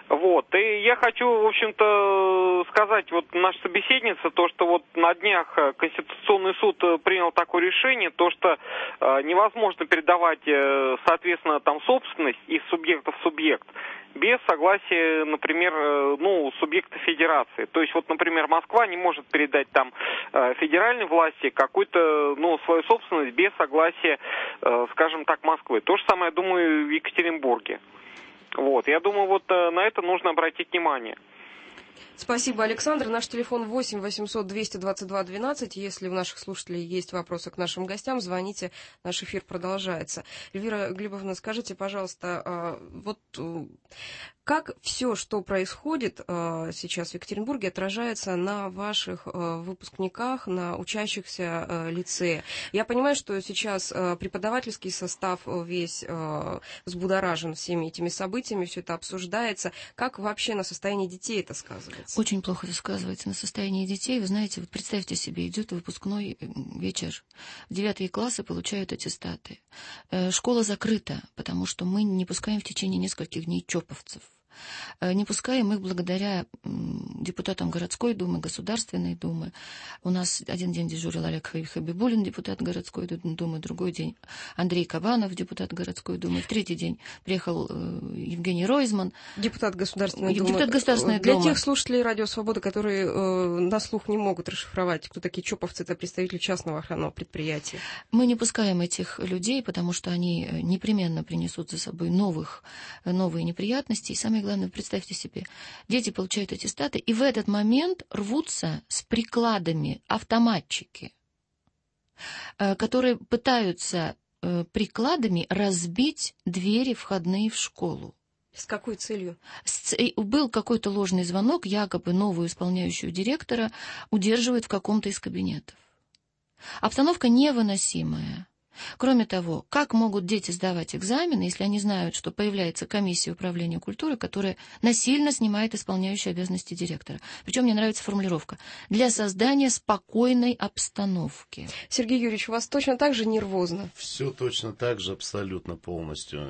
Вот, и я хочу, в общем-то, сказать, вот наша собеседница, то, что вот на днях Конституционный суд принял такое решение, то, что э, невозможно передавать, э, соответственно, там собственность из субъекта в субъект без согласия, например, э, ну, субъекта федерации. То есть, вот, например, Москва не может передать там э, федеральной власти какую-то, ну, свою собственность без согласия, э, скажем так, Москвы. То же самое, я думаю, в Екатеринбурге. Вот, я думаю, вот э, на это нужно обратить внимание. Спасибо, Александр. Наш телефон восемь восемьсот двести двадцать два двенадцать. Если у наших слушателей есть вопросы к нашим гостям, звоните. Наш эфир продолжается. Эльвира Глебовна, скажите, пожалуйста, вот как все, что происходит сейчас в Екатеринбурге, отражается на ваших выпускниках, на учащихся лицея? Я понимаю, что сейчас преподавательский состав весь взбудоражен всеми этими событиями, все это обсуждается. Как вообще на состоянии детей это сказывается? Очень плохо это сказывается на состоянии детей. Вы знаете, вот представьте себе, идет выпускной вечер. Девятые классы получают аттестаты. Школа закрыта, потому что мы не пускаем в течение нескольких дней чоповцев. Не пускаем их благодаря депутатам городской думы, Государственной думы. У нас один день дежурил Олег Хабибулин, депутат городской думы, другой день Андрей Кабанов, депутат городской думы, в третий день приехал Евгений Ройзман, депутат Государственной думы. Депутат Государственной Для думы. тех слушателей Радио Свобода, которые э, на слух не могут расшифровать, кто такие чоповцы, это представители частного охранного предприятия. Мы не пускаем этих людей, потому что они непременно принесут за собой новых, новые неприятности. И самое главное, представьте себе, дети получают аттестаты, и в этот момент рвутся с прикладами автоматчики, которые пытаются прикладами разбить двери входные в школу. С какой целью? Был какой-то ложный звонок, якобы новую исполняющую директора удерживают в каком-то из кабинетов. Обстановка невыносимая. Кроме того, как могут дети сдавать экзамены, если они знают, что появляется комиссия управления культуры, которая насильно снимает исполняющие обязанности директора? Причем мне нравится формулировка: для создания спокойной обстановки. Сергей Юрьевич, у вас точно так же нервозно? Все точно так же, абсолютно полностью.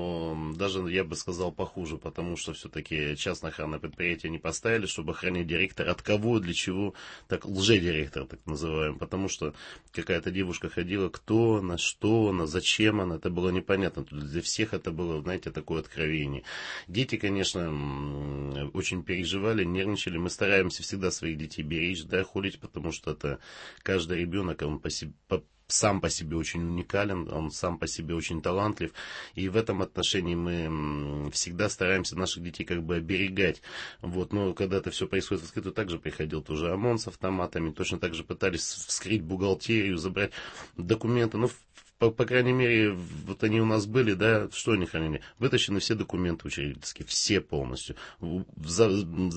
Но даже, я бы сказал, похуже, потому что все-таки частное охранное предприятие не поставили, чтобы охранять директора. От кого, для чего? Так, лжедиректор, так называемый. Потому что какая-то девушка ходила, кто... на что она, зачем она, это было непонятно. Для всех это было, знаете, такое откровение. Дети, конечно, очень переживали, нервничали. Мы стараемся всегда своих детей беречь, да, холить, потому что это каждый ребенок, он по себе, по, сам по себе очень уникален, он сам по себе очень талантлив. И в этом отношении мы всегда стараемся наших детей как бы оберегать. Вот. Но когда это все происходит в открытую, также приходил тоже ОМОН с автоматами, точно так же пытались вскрыть бухгалтерию, забрать документы. Ну, по, по крайней мере, вот они у нас были, да, что они хранили? Вытащены все документы учредительские, все полностью. За,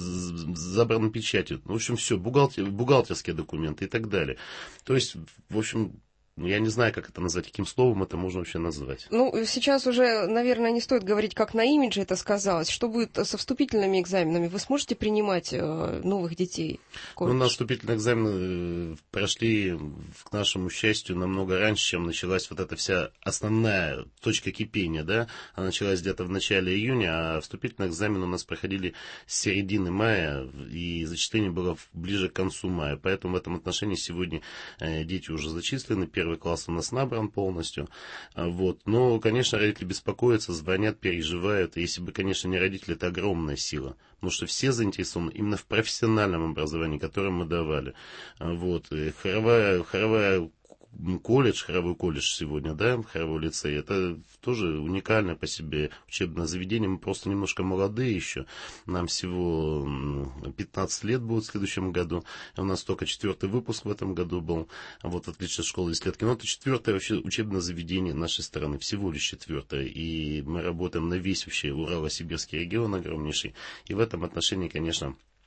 забраны печатью. В общем, все, бухгалтер, бухгалтерские документы и так далее. То есть, в общем... Я не знаю, как это назвать, каким словом это можно вообще назвать. Ну, сейчас уже, наверное, не стоит говорить, как на имидже это сказалось. Что будет со вступительными экзаменами? Вы сможете принимать э, новых детей? Ну, на вступительные экзамены прошли, к нашему счастью, намного раньше, чем началась вот эта вся основная точка кипения, да? Она началась где-то в начале июня, а вступительные экзамены у нас проходили с середины мая, и зачисление было ближе к концу мая. Поэтому в этом отношении сегодня э, дети уже зачислены. Первый класс у нас набран полностью. Вот. Но, конечно, родители беспокоятся, звонят, переживают. И если бы, конечно, не родители, это огромная сила. Потому что все заинтересованы именно в профессиональном образовании, которое мы давали. Вот. И хоровая, хоровая колледж, хоровой колледж сегодня, да, хоровой лицей, это тоже уникальное по себе учебное заведение. Мы просто немножко молодые еще. Нам всего пятнадцать лет будет в следующем году. У нас только четвертый выпуск в этом году был. Вот, в отличие от школы исследки. Но это четвертое вообще учебное заведение нашей страны. Всего лишь четвертое. И мы работаем на весь вообще Урало-Сибирский регион огромнейший. И в этом отношении, конечно,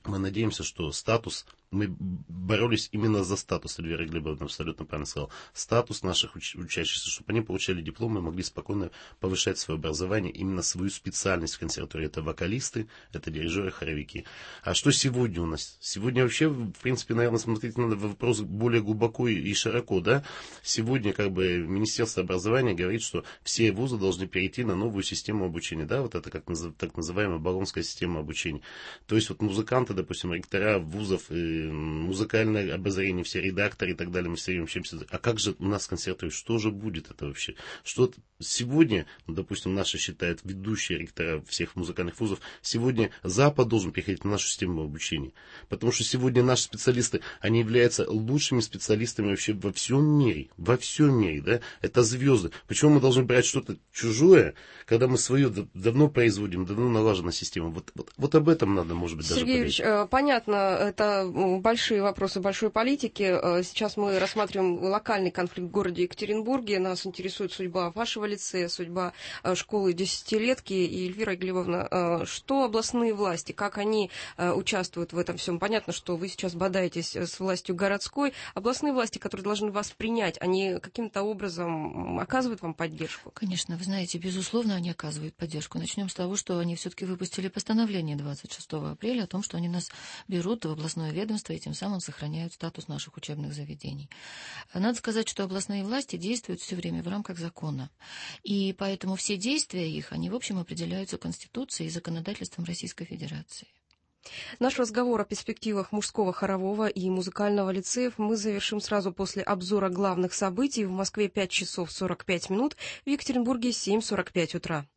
Мы надеемся, что статус, мы боролись именно за статус, Эльвира Глебовна абсолютно правильно сказала, статус наших уч- учащихся, чтобы они получали дипломы и могли спокойно повышать свое образование, именно свою специальность в консерватории. Это вокалисты, это дирижеры, хоровики. А что сегодня у нас? Сегодня вообще, в принципе, наверное, смотреть надо вопрос более глубоко и широко, да? Сегодня, как бы, Министерство образования говорит, что все вузы должны перейти на новую систему обучения, да, вот это как назыв, так называемая болонская система обучения. То есть вот музыканты, допустим, ректора вузов, музыкальное обозрение, все редакторы и так далее, мы все время учимся. А как же у нас в консерватории, что же будет это вообще? Что сегодня, допустим, наши считают ведущие ректора всех музыкальных вузов, сегодня Запад должен переходить на нашу систему обучения. Потому что сегодня наши специалисты, они являются лучшими специалистами вообще во всем мире. Во всем мире, да? Это звезды. Почему мы должны брать что-то чужое, когда мы свое давно производим, давно налажена система? Вот, вот, вот об этом надо, может быть, даже Сергей Юрьевич, понятно, это большие вопросы большой политики. Сейчас мы рассматриваем локальный конфликт в городе Екатеринбурге. Нас интересует судьба вашего лицея, судьба школы десятилетки. И, Эльвира Глебовна, что областные власти, как они участвуют в этом всем? Понятно, что вы сейчас бодаетесь с властью городской. Областные власти, которые должны вас принять, они каким-то образом оказывают вам поддержку? Конечно, вы знаете, безусловно, они оказывают поддержку. Начнем с того, что они все-таки выпустили постановление двадцать шестого апреля о том, что они нас берут в областное ведомство и тем самым сохраняют статус наших учебных заведений. Надо сказать, что областные власти действуют все время в рамках закона. И поэтому все действия их, они в общем определяются Конституцией и законодательством Российской Федерации. Наш разговор о перспективах мужского хорового и музыкального лицеев мы завершим сразу после обзора главных событий. В Москве пять часов сорок пять минут, в Екатеринбурге семь сорок пять утра.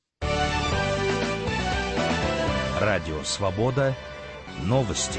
Радио «Свобода». Новости.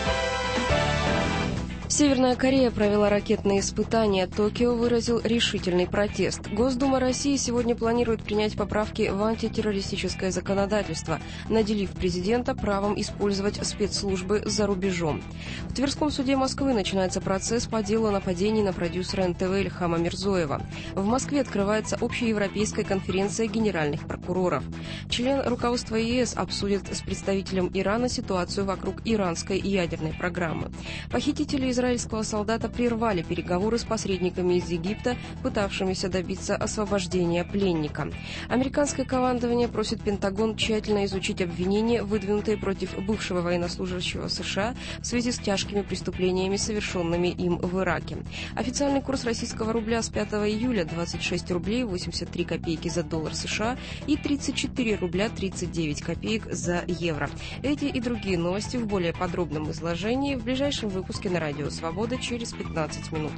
Северная Корея провела ракетные испытания. Токио выразил решительный протест. Госдума России сегодня планирует принять поправки в антитеррористическое законодательство, наделив президента правом использовать спецслужбы за рубежом. В Тверском суде Москвы начинается процесс по делу о нападении на продюсера эн тэ вэ Ильхама Мирзоева. В Москве открывается общеевропейская конференция генеральных прокуроров. Член руководства е эс обсудит с представителем Ирана ситуацию вокруг иранской ядерной программы. Похитители из израильского солдата прервали переговоры с посредниками из Египта, пытавшимися добиться освобождения пленника. Американское командование просит Пентагон тщательно изучить обвинения, выдвинутые против бывшего военнослужащего США в связи с тяжкими преступлениями, совершенными им в Ираке. Официальный курс российского рубля с пятого июля двадцать шесть рублей восемьдесят три копейки за доллар США и тридцать четыре рубля тридцать девять копеек за евро. Эти и другие новости в более подробном изложении в ближайшем выпуске на радио «Свобода» через пятнадцать минут.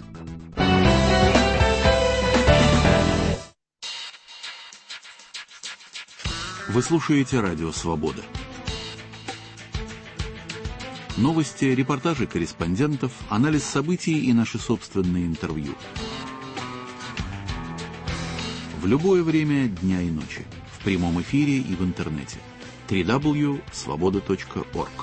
Вы слушаете радио «Свобода». Новости, репортажи корреспондентов, анализ событий и наши собственные интервью. В любое время дня и ночи. В прямом эфире и в интернете. дабл ю дабл ю дабл ю точка свобода точка орг.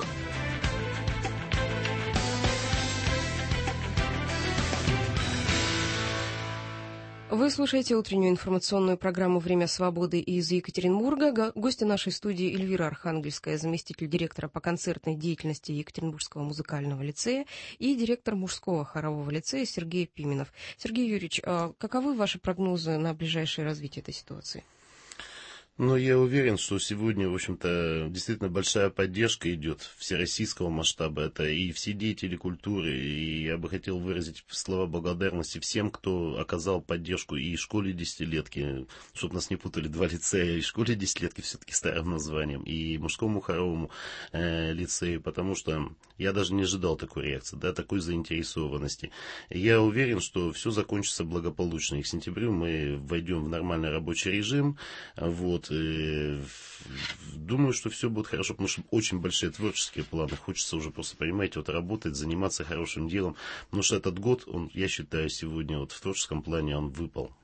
Вы слушаете утреннюю информационную программу «Время свободы» из Екатеринбурга. Гости нашей студии Эльвира Архангельская, заместитель директора по концертной деятельности Екатеринбургского музыкального лицея, и директор мужского хорового лицея Сергей Пименов. Сергей Юрьевич, каковы ваши прогнозы на ближайшее развитие этой ситуации? Ну, я уверен, что сегодня, в общем-то, действительно большая поддержка идет всероссийского масштаба. Это и все деятели культуры, и я бы хотел выразить слова благодарности всем, кто оказал поддержку и школе десятилетки, чтобы нас не путали два лицея, и школе десятилетки все-таки старым названием, и мужскому хоровому э, лицею, потому что я даже не ожидал такой реакции, да, такой заинтересованности. Я уверен, что все закончится благополучно, и к сентябрю мы войдем в нормальный рабочий режим, вот. Думаю, что все будет хорошо, потому что очень большие творческие планы. Хочется уже просто, понимаете, вот работать, заниматься хорошим делом. Потому что этот год, он, я считаю, сегодня вот в творческом плане он выпал.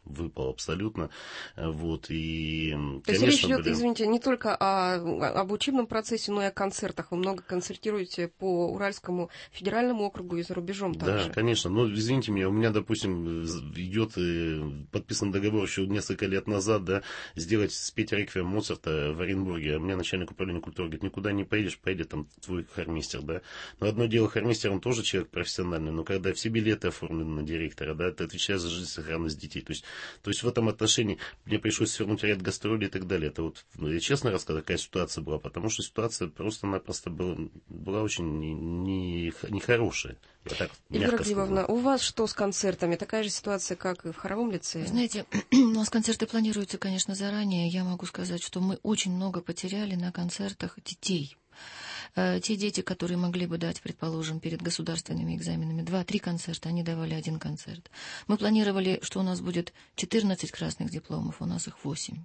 выпал абсолютно. Вот, и, То есть конечно, речь идет, были... извините, не только о, об учебном процессе, но и о концертах. Вы много концертируете по Уральскому федеральному округу и за рубежом также. Да, конечно. Но, извините меня, у меня, допустим, идет подписан договор еще несколько лет назад, да, сделать, спеть реквием Моцарта в Оренбурге. А мне начальник управления культуры говорит, никуда не поедешь, поедет там твой хормейстер, да. Но одно дело, хормейстер, он тоже человек профессиональный, но когда все билеты оформлены на директора, да, ты отвечаешь за жизнь и сохранность детей. То есть, то есть в этом отношении мне пришлось свернуть ряд гастролей и так далее. Это вот, ну, я честно рассказываю, какая ситуация была, потому что ситуация просто-напросто была, была очень нехорошая. Не, не Эльвира Глебовна, у вас что с концертами? Такая же ситуация, как и в хоровом лицее? Знаете, у нас концерты планируются, конечно, заранее. Я могу сказать, что мы очень много потеряли на концертах детей. Те дети, которые могли бы дать, предположим, перед государственными экзаменами два-три концерта, они давали один концерт. Мы планировали, что у нас будет четырнадцать красных дипломов, у нас их восемь.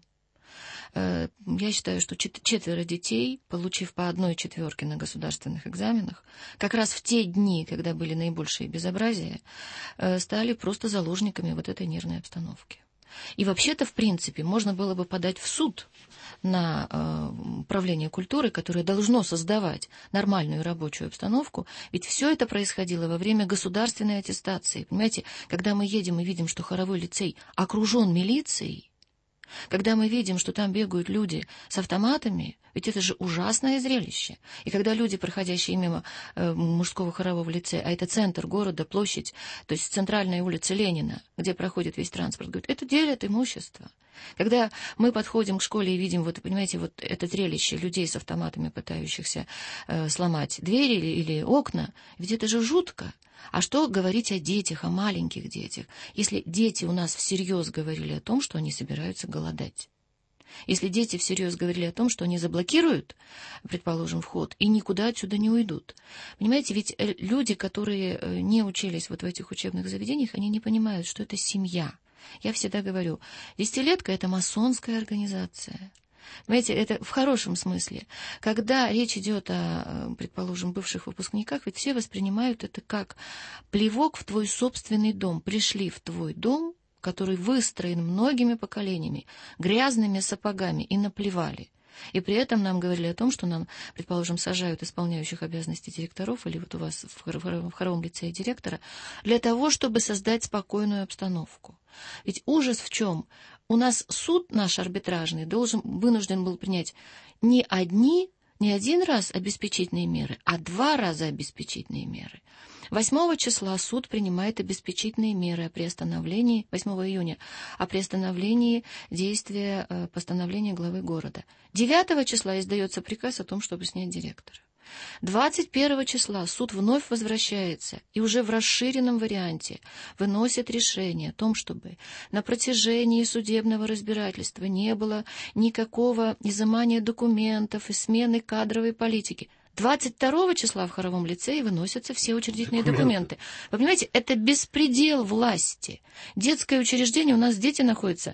Я считаю, что четверо детей, получив по одной четверке на государственных экзаменах, как раз в те дни, когда были наибольшие безобразия, стали просто заложниками вот этой нервной обстановки. И вообще-то, в принципе, можно было бы подать в суд на э, управление культурой, которое должно создавать нормальную рабочую обстановку, ведь все это происходило во время государственной аттестации. Понимаете, когда мы едем и видим, что хоровой лицей окружен милицией, когда мы видим, что там бегают люди с автоматами, ведь это же ужасное зрелище. И когда люди, проходящие мимо э, мужского хорового лицея, а это центр города, площадь, то есть центральная улица Ленина, где проходит весь транспорт, говорят, это делят имущество. Когда мы подходим к школе и видим, вот, понимаете, вот это зрелище людей с автоматами, пытающихся э, сломать двери или, или окна, ведь это же жутко. А что говорить о детях, о маленьких детях, если дети у нас всерьез говорили о том, что они собираются голодать? Если дети всерьез говорили о том, что они заблокируют, предположим, вход и никуда отсюда не уйдут. Понимаете, ведь люди, которые не учились вот в этих учебных заведениях, они не понимают, что это семья. Я всегда говорю, десятилетка — это масонская организация. Понимаете, это в хорошем смысле. Когда речь идет о, предположим, бывших выпускниках, ведь все воспринимают это как плевок в твой собственный дом. Пришли в твой дом, который выстроен многими поколениями, грязными сапогами, и наплевали. И при этом нам говорили о том, что нам, предположим, сажают исполняющих обязанности директоров, или вот у вас в хоровом лицее директора, для того, чтобы создать спокойную обстановку. Ведь ужас в чем? У нас суд наш арбитражный должен, вынужден был принять не одни, не один раз обеспечительные меры, а два раза обеспечительные меры. восьмого числа суд принимает обеспечительные меры о приостановлении, восьмого июня, о приостановлении действия э, постановления главы города. девятого числа издается приказ о том, чтобы снять директора. двадцать первого числа суд вновь возвращается и уже в расширенном варианте выносит решение о том, чтобы на протяжении судебного разбирательства не было никакого изымания документов и смены кадровой политики. двадцать второго числа в хоровом лицее выносятся все учредительные документы. документы. Вы понимаете, это беспредел власти. Детское учреждение, у нас дети находятся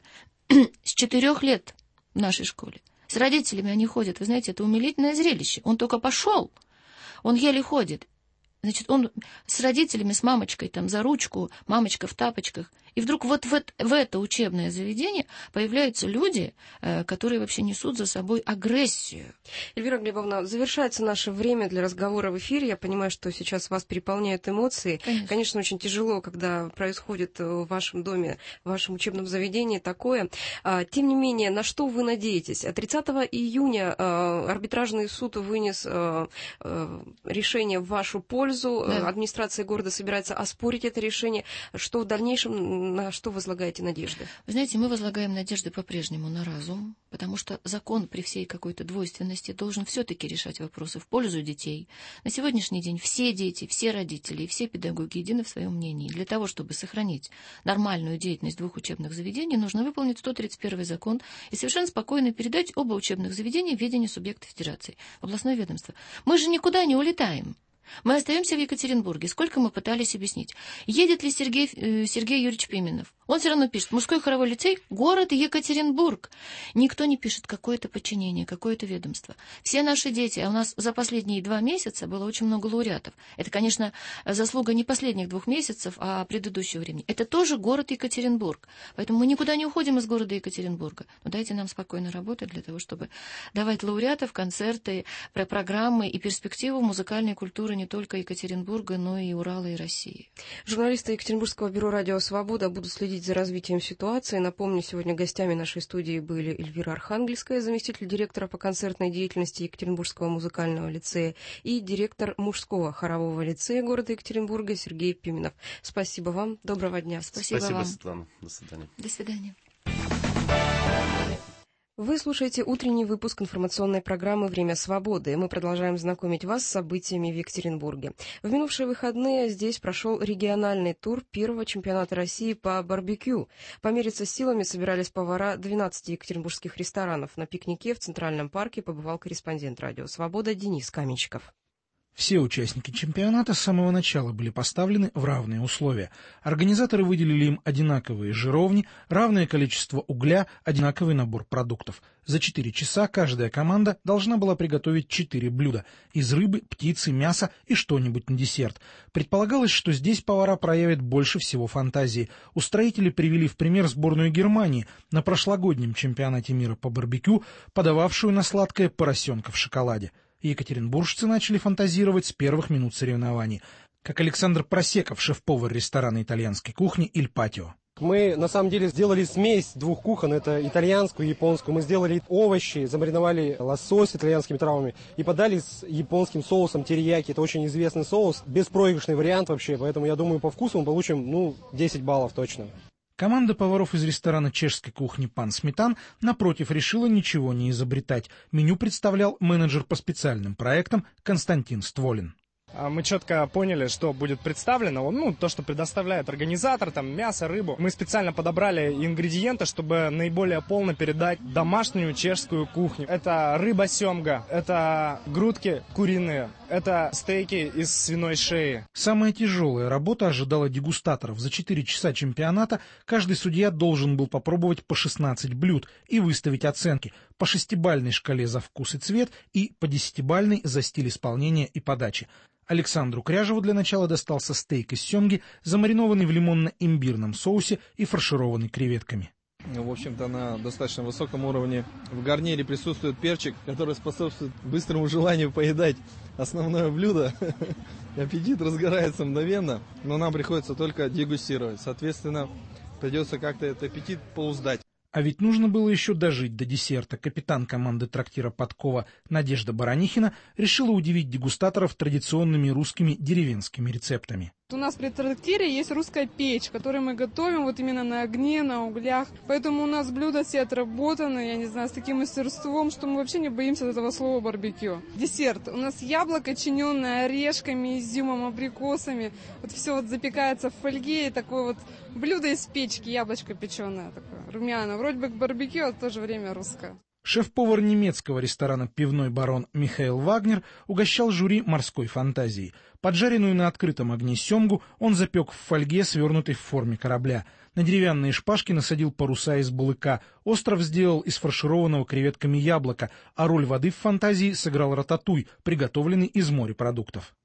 с четырех лет в нашей школе. С родителями они ходят. Вы знаете, это умилительное зрелище. Он только пошел, он еле ходит. Значит, он с родителями, с мамочкой там за ручку, мамочка в тапочках. И вдруг вот в это, в это учебное заведение появляются люди, которые вообще несут за собой агрессию. Эльвира Глебовна, завершается наше время для разговора в эфире. Я понимаю, что сейчас вас переполняют эмоции. Конечно, Конечно очень тяжело, когда происходит в вашем доме, в вашем учебном заведении такое. Тем не менее, на что вы надеетесь? тридцатого июня арбитражный суд вынес решение в вашу пользу. Да. Администрация города собирается оспорить это решение. Что в дальнейшем, на что возлагаете надежды? Вы знаете, мы возлагаем надежды по-прежнему на разум, потому что закон при всей какой-то двойственности должен все-таки решать вопросы в пользу детей. На сегодняшний день все дети, все родители и все педагоги едины в своем мнении. Для того, чтобы сохранить нормальную деятельность двух учебных заведений, нужно выполнить сто тридцать первый закон и совершенно спокойно передать оба учебных заведения в ведение субъекта федерации, в областное ведомство. Мы же никуда не улетаем. Мы остаемся в Екатеринбурге. Сколько мы пытались объяснить. Едет ли Сергей, э, Сергей Юрьевич Пименов? Он все равно пишет «Мужской хоровой лицей, город Екатеринбург». Никто не пишет какое-то подчинение, какое-то ведомство. Все наши дети, а у нас за последние два месяца было очень много лауреатов. Это, конечно, заслуга не последних двух месяцев, а предыдущего времени. Это тоже город Екатеринбург. Поэтому мы никуда не уходим из города Екатеринбурга. Но дайте нам спокойно работать для того, чтобы давать лауреатов, концерты, программы и перспективу музыкальной культуры не только Екатеринбурга, но и Урала и России. Журналисты Екатеринбургского бюро «Радио Свобода» будут следить за развитием ситуации. Напомню, сегодня гостями нашей студии были Эльвира Архангельская, заместитель директора по концертной деятельности Екатеринбургского музыкального лицея, и директор мужского хорового лицея города Екатеринбурга Сергей Пименов. Спасибо вам. Доброго дня. Спасибо, Спасибо вам. Светлана. До свидания. До свидания. Вы слушаете утренний выпуск информационной программы «Время свободы». Мы продолжаем знакомить вас с событиями в Екатеринбурге. В минувшие выходные здесь прошел региональный тур первого чемпионата России по барбекю. Помериться силами собирались повара двенадцати екатеринбургских ресторанов. На пикнике в Центральном парке побывал корреспондент «Радио Свобода» Денис Каменщиков. Все участники чемпионата с самого начала были поставлены в равные условия. Организаторы выделили им одинаковые жировни, равное количество угля, одинаковый набор продуктов. За четыре часа каждая команда должна была приготовить четыре блюда из рыбы, птицы, мяса и что-нибудь на десерт. Предполагалось, что здесь повара проявят больше всего фантазии. Устроители привели в пример сборную Германии на прошлогоднем чемпионате мира по барбекю, подававшую на сладкое поросенка в шоколаде. Екатеринбуржцы начали фантазировать с первых минут соревнований, как Александр Просеков, шеф-повар ресторана итальянской кухни «Иль Патио». Мы, на самом деле, сделали смесь двух кухонь, это итальянскую и японскую. Мы сделали овощи, замариновали лосось итальянскими травами и подали с японским соусом терияки. Это очень известный соус, беспроигрышный вариант вообще, поэтому я думаю, по вкусу мы получим, ну, десять баллов точно. Команда поваров из ресторана чешской кухни «Пан Сметан» напротив решила ничего не изобретать. Меню представлял менеджер по специальным проектам Константин Стволин. Мы четко поняли, что будет представлено, ну, то, что предоставляет организатор, там, мясо, рыбу. Мы специально подобрали ингредиенты, чтобы наиболее полно передать домашнюю чешскую кухню. Это рыба-семга, это грудки куриные, это стейки из свиной шеи. Самая тяжелая работа ожидала дегустаторов. За четыре часа чемпионата каждый судья должен был попробовать по шестнадцать блюд и выставить оценки по шестибалльной шкале за вкус и цвет и по десятибалльной за стиль исполнения и подачи. Александру Кряжеву для начала достался стейк из семги, замаринованный в лимонно-имбирном соусе и фаршированный креветками. В общем-то, на достаточно высоком уровне. В гарнире присутствует перчик, который способствует быстрому желанию поедать основное блюдо. Аппетит разгорается мгновенно, но нам приходится только дегустировать. Соответственно, придется как-то этот аппетит поуздать. А ведь нужно было еще дожить до десерта. Капитан команды трактира «Подкова» Надежда Баранихина решила удивить дегустаторов традиционными русскими деревенскими рецептами. У нас при трактире есть русская печь, которую мы готовим вот именно на огне, на углях. Поэтому у нас блюда все отработаны, я не знаю, с таким мастерством, что мы вообще не боимся этого слова барбекю. Десерт. У нас яблоко, чиненное орешками, изюмом, абрикосами. Вот все вот запекается в фольге, и такое вот блюдо из печки, яблочко печеное такое, румяное. Вроде бы барбекю, а в то же время русское. Шеф-повар немецкого ресторана «Пивной барон» Михаил Вагнер угощал жюри морской фантазией. Поджаренную на открытом огне семгу он запек в фольге, свернутой в форме корабля. На деревянные шпажки насадил паруса из балыка. Остров сделал из фаршированного креветками яблока, а роль воды в фантазии сыграл рататуй, приготовленный из морепродуктов.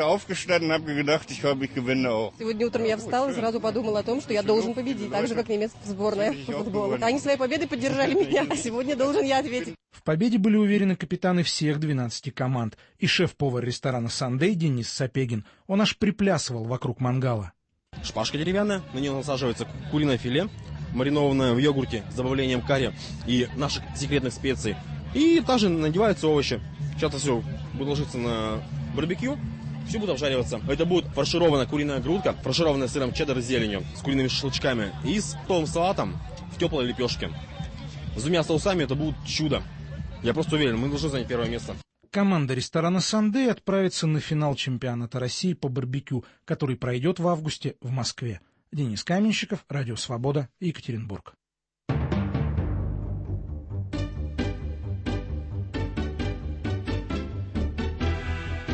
Сегодня утром я встал и сразу подумал о том, что я должен победить, так же, как немецкая сборная футбола. Они своей победой поддержали меня, а сегодня должен я ответить. В победе были уверены капитаны всех двенадцати команд и шеф-повар ресторана «Сандей» Денис Сапегин. Он аж приплясывал вокруг мангала. Шпажка деревянная, на нее насаживается куриное филе, маринованное в йогурте с добавлением карри и наших секретных специй. И также надеваются овощи. Сейчас это все будет ложиться на барбекю, все будет обжариваться. Это будет фаршированная куриная грудка, фаршированная сыром чеддер с зеленью, с куриными шашлычками и с толстым салатом в теплой лепешке. С двумя соусами это будет чудо. Я просто уверен, мы должны занять первое место. Команда ресторана «Сандей» отправится на финал чемпионата России по барбекю, который пройдет в августе в Москве. Денис Каменщиков, Радио Свобода, Екатеринбург.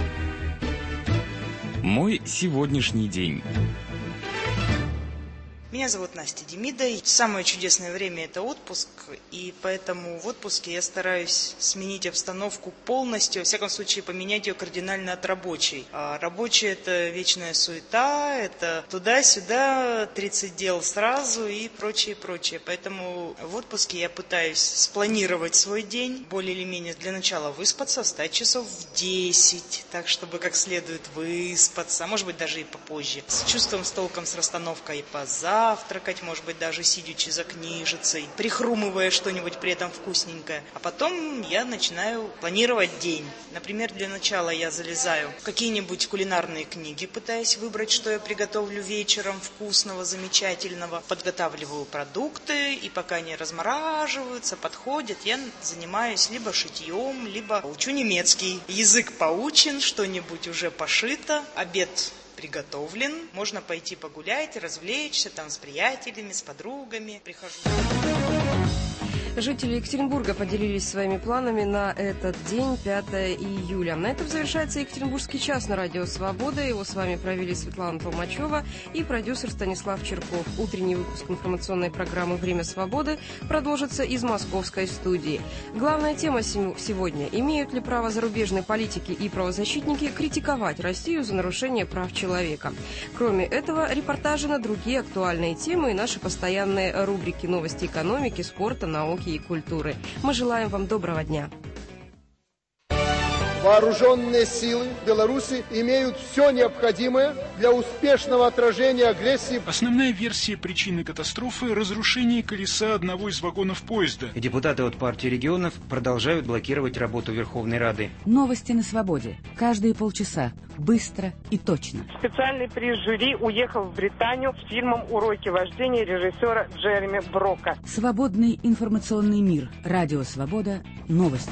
Мой сегодняшний день. Меня зовут Настя Демида. Самое чудесное время – это отпуск, и поэтому в отпуске я стараюсь сменить обстановку полностью, во всяком случае поменять ее кардинально от рабочей. А рабочая – это вечная суета, это туда-сюда, тридцать дел сразу и прочее, прочее. Поэтому в отпуске я пытаюсь спланировать свой день, более или менее для начала выспаться, встать часов в десять, так чтобы как следует выспаться, а может быть даже и попозже. С чувством, с толком, с расстановкой позавтракать, может быть даже сидячи за книжицей, прихрумывая что-нибудь при этом вкусненькое. А потом я начинаю планировать день. Например, для начала я залезаю в какие-нибудь кулинарные книги, пытаясь выбрать, что я приготовлю вечером вкусного, замечательного. Подготавливаю продукты, и пока они размораживаются, подходят, я занимаюсь либо шитьем, либо учу немецкий. Язык поучен, что-нибудь уже пошито, обед приготовлен, можно пойти погулять, развлечься там с приятелями, с подругами. Прихожу. Жители Екатеринбурга поделились своими планами на этот день, пятое июля. На этом завершается Екатеринбургский час на радио «Свобода». Его с вами провели Светлана Толмачева и продюсер Станислав Черков. Утренний выпуск информационной программы «Время свободы» продолжится из московской студии. Главная тема сегодня – имеют ли право зарубежные политики и правозащитники критиковать Россию за нарушение прав человека. Кроме этого, репортажи на другие актуальные темы и наши постоянные рубрики «Новости экономики», спорта, науки и культуры. Мы желаем вам доброго дня. Вооруженные силы Беларуси имеют все необходимое для успешного отражения агрессии. Основная версия причины катастрофы – разрушение колеса одного из вагонов поезда. Депутаты от партии регионов продолжают блокировать работу Верховной Рады. Новости на свободе. Каждые полчаса. Быстро и точно. Специальный приз жюри уехал в Британию с фильмом «Уроки вождения» режиссера Джереми Брока. Свободный информационный мир. Радио «Свобода». Новости.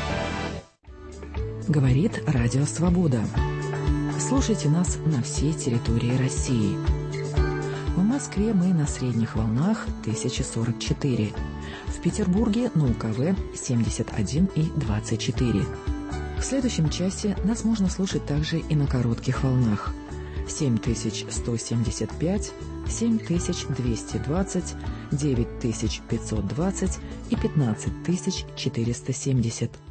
Говорит Радио Свобода. Слушайте нас на всей территории России. В Москве мы на средних волнах тысяча сорок четыре. В Петербурге на УКВ семьдесят один и двадцать четыре. В следующем часе нас можно слушать также и на коротких волнах. семь тысяч сто семьдесят пять, семь тысяч двести двадцать, девять тысяч пятьсот двадцать и пятнадцать тысяч четыреста семьдесят.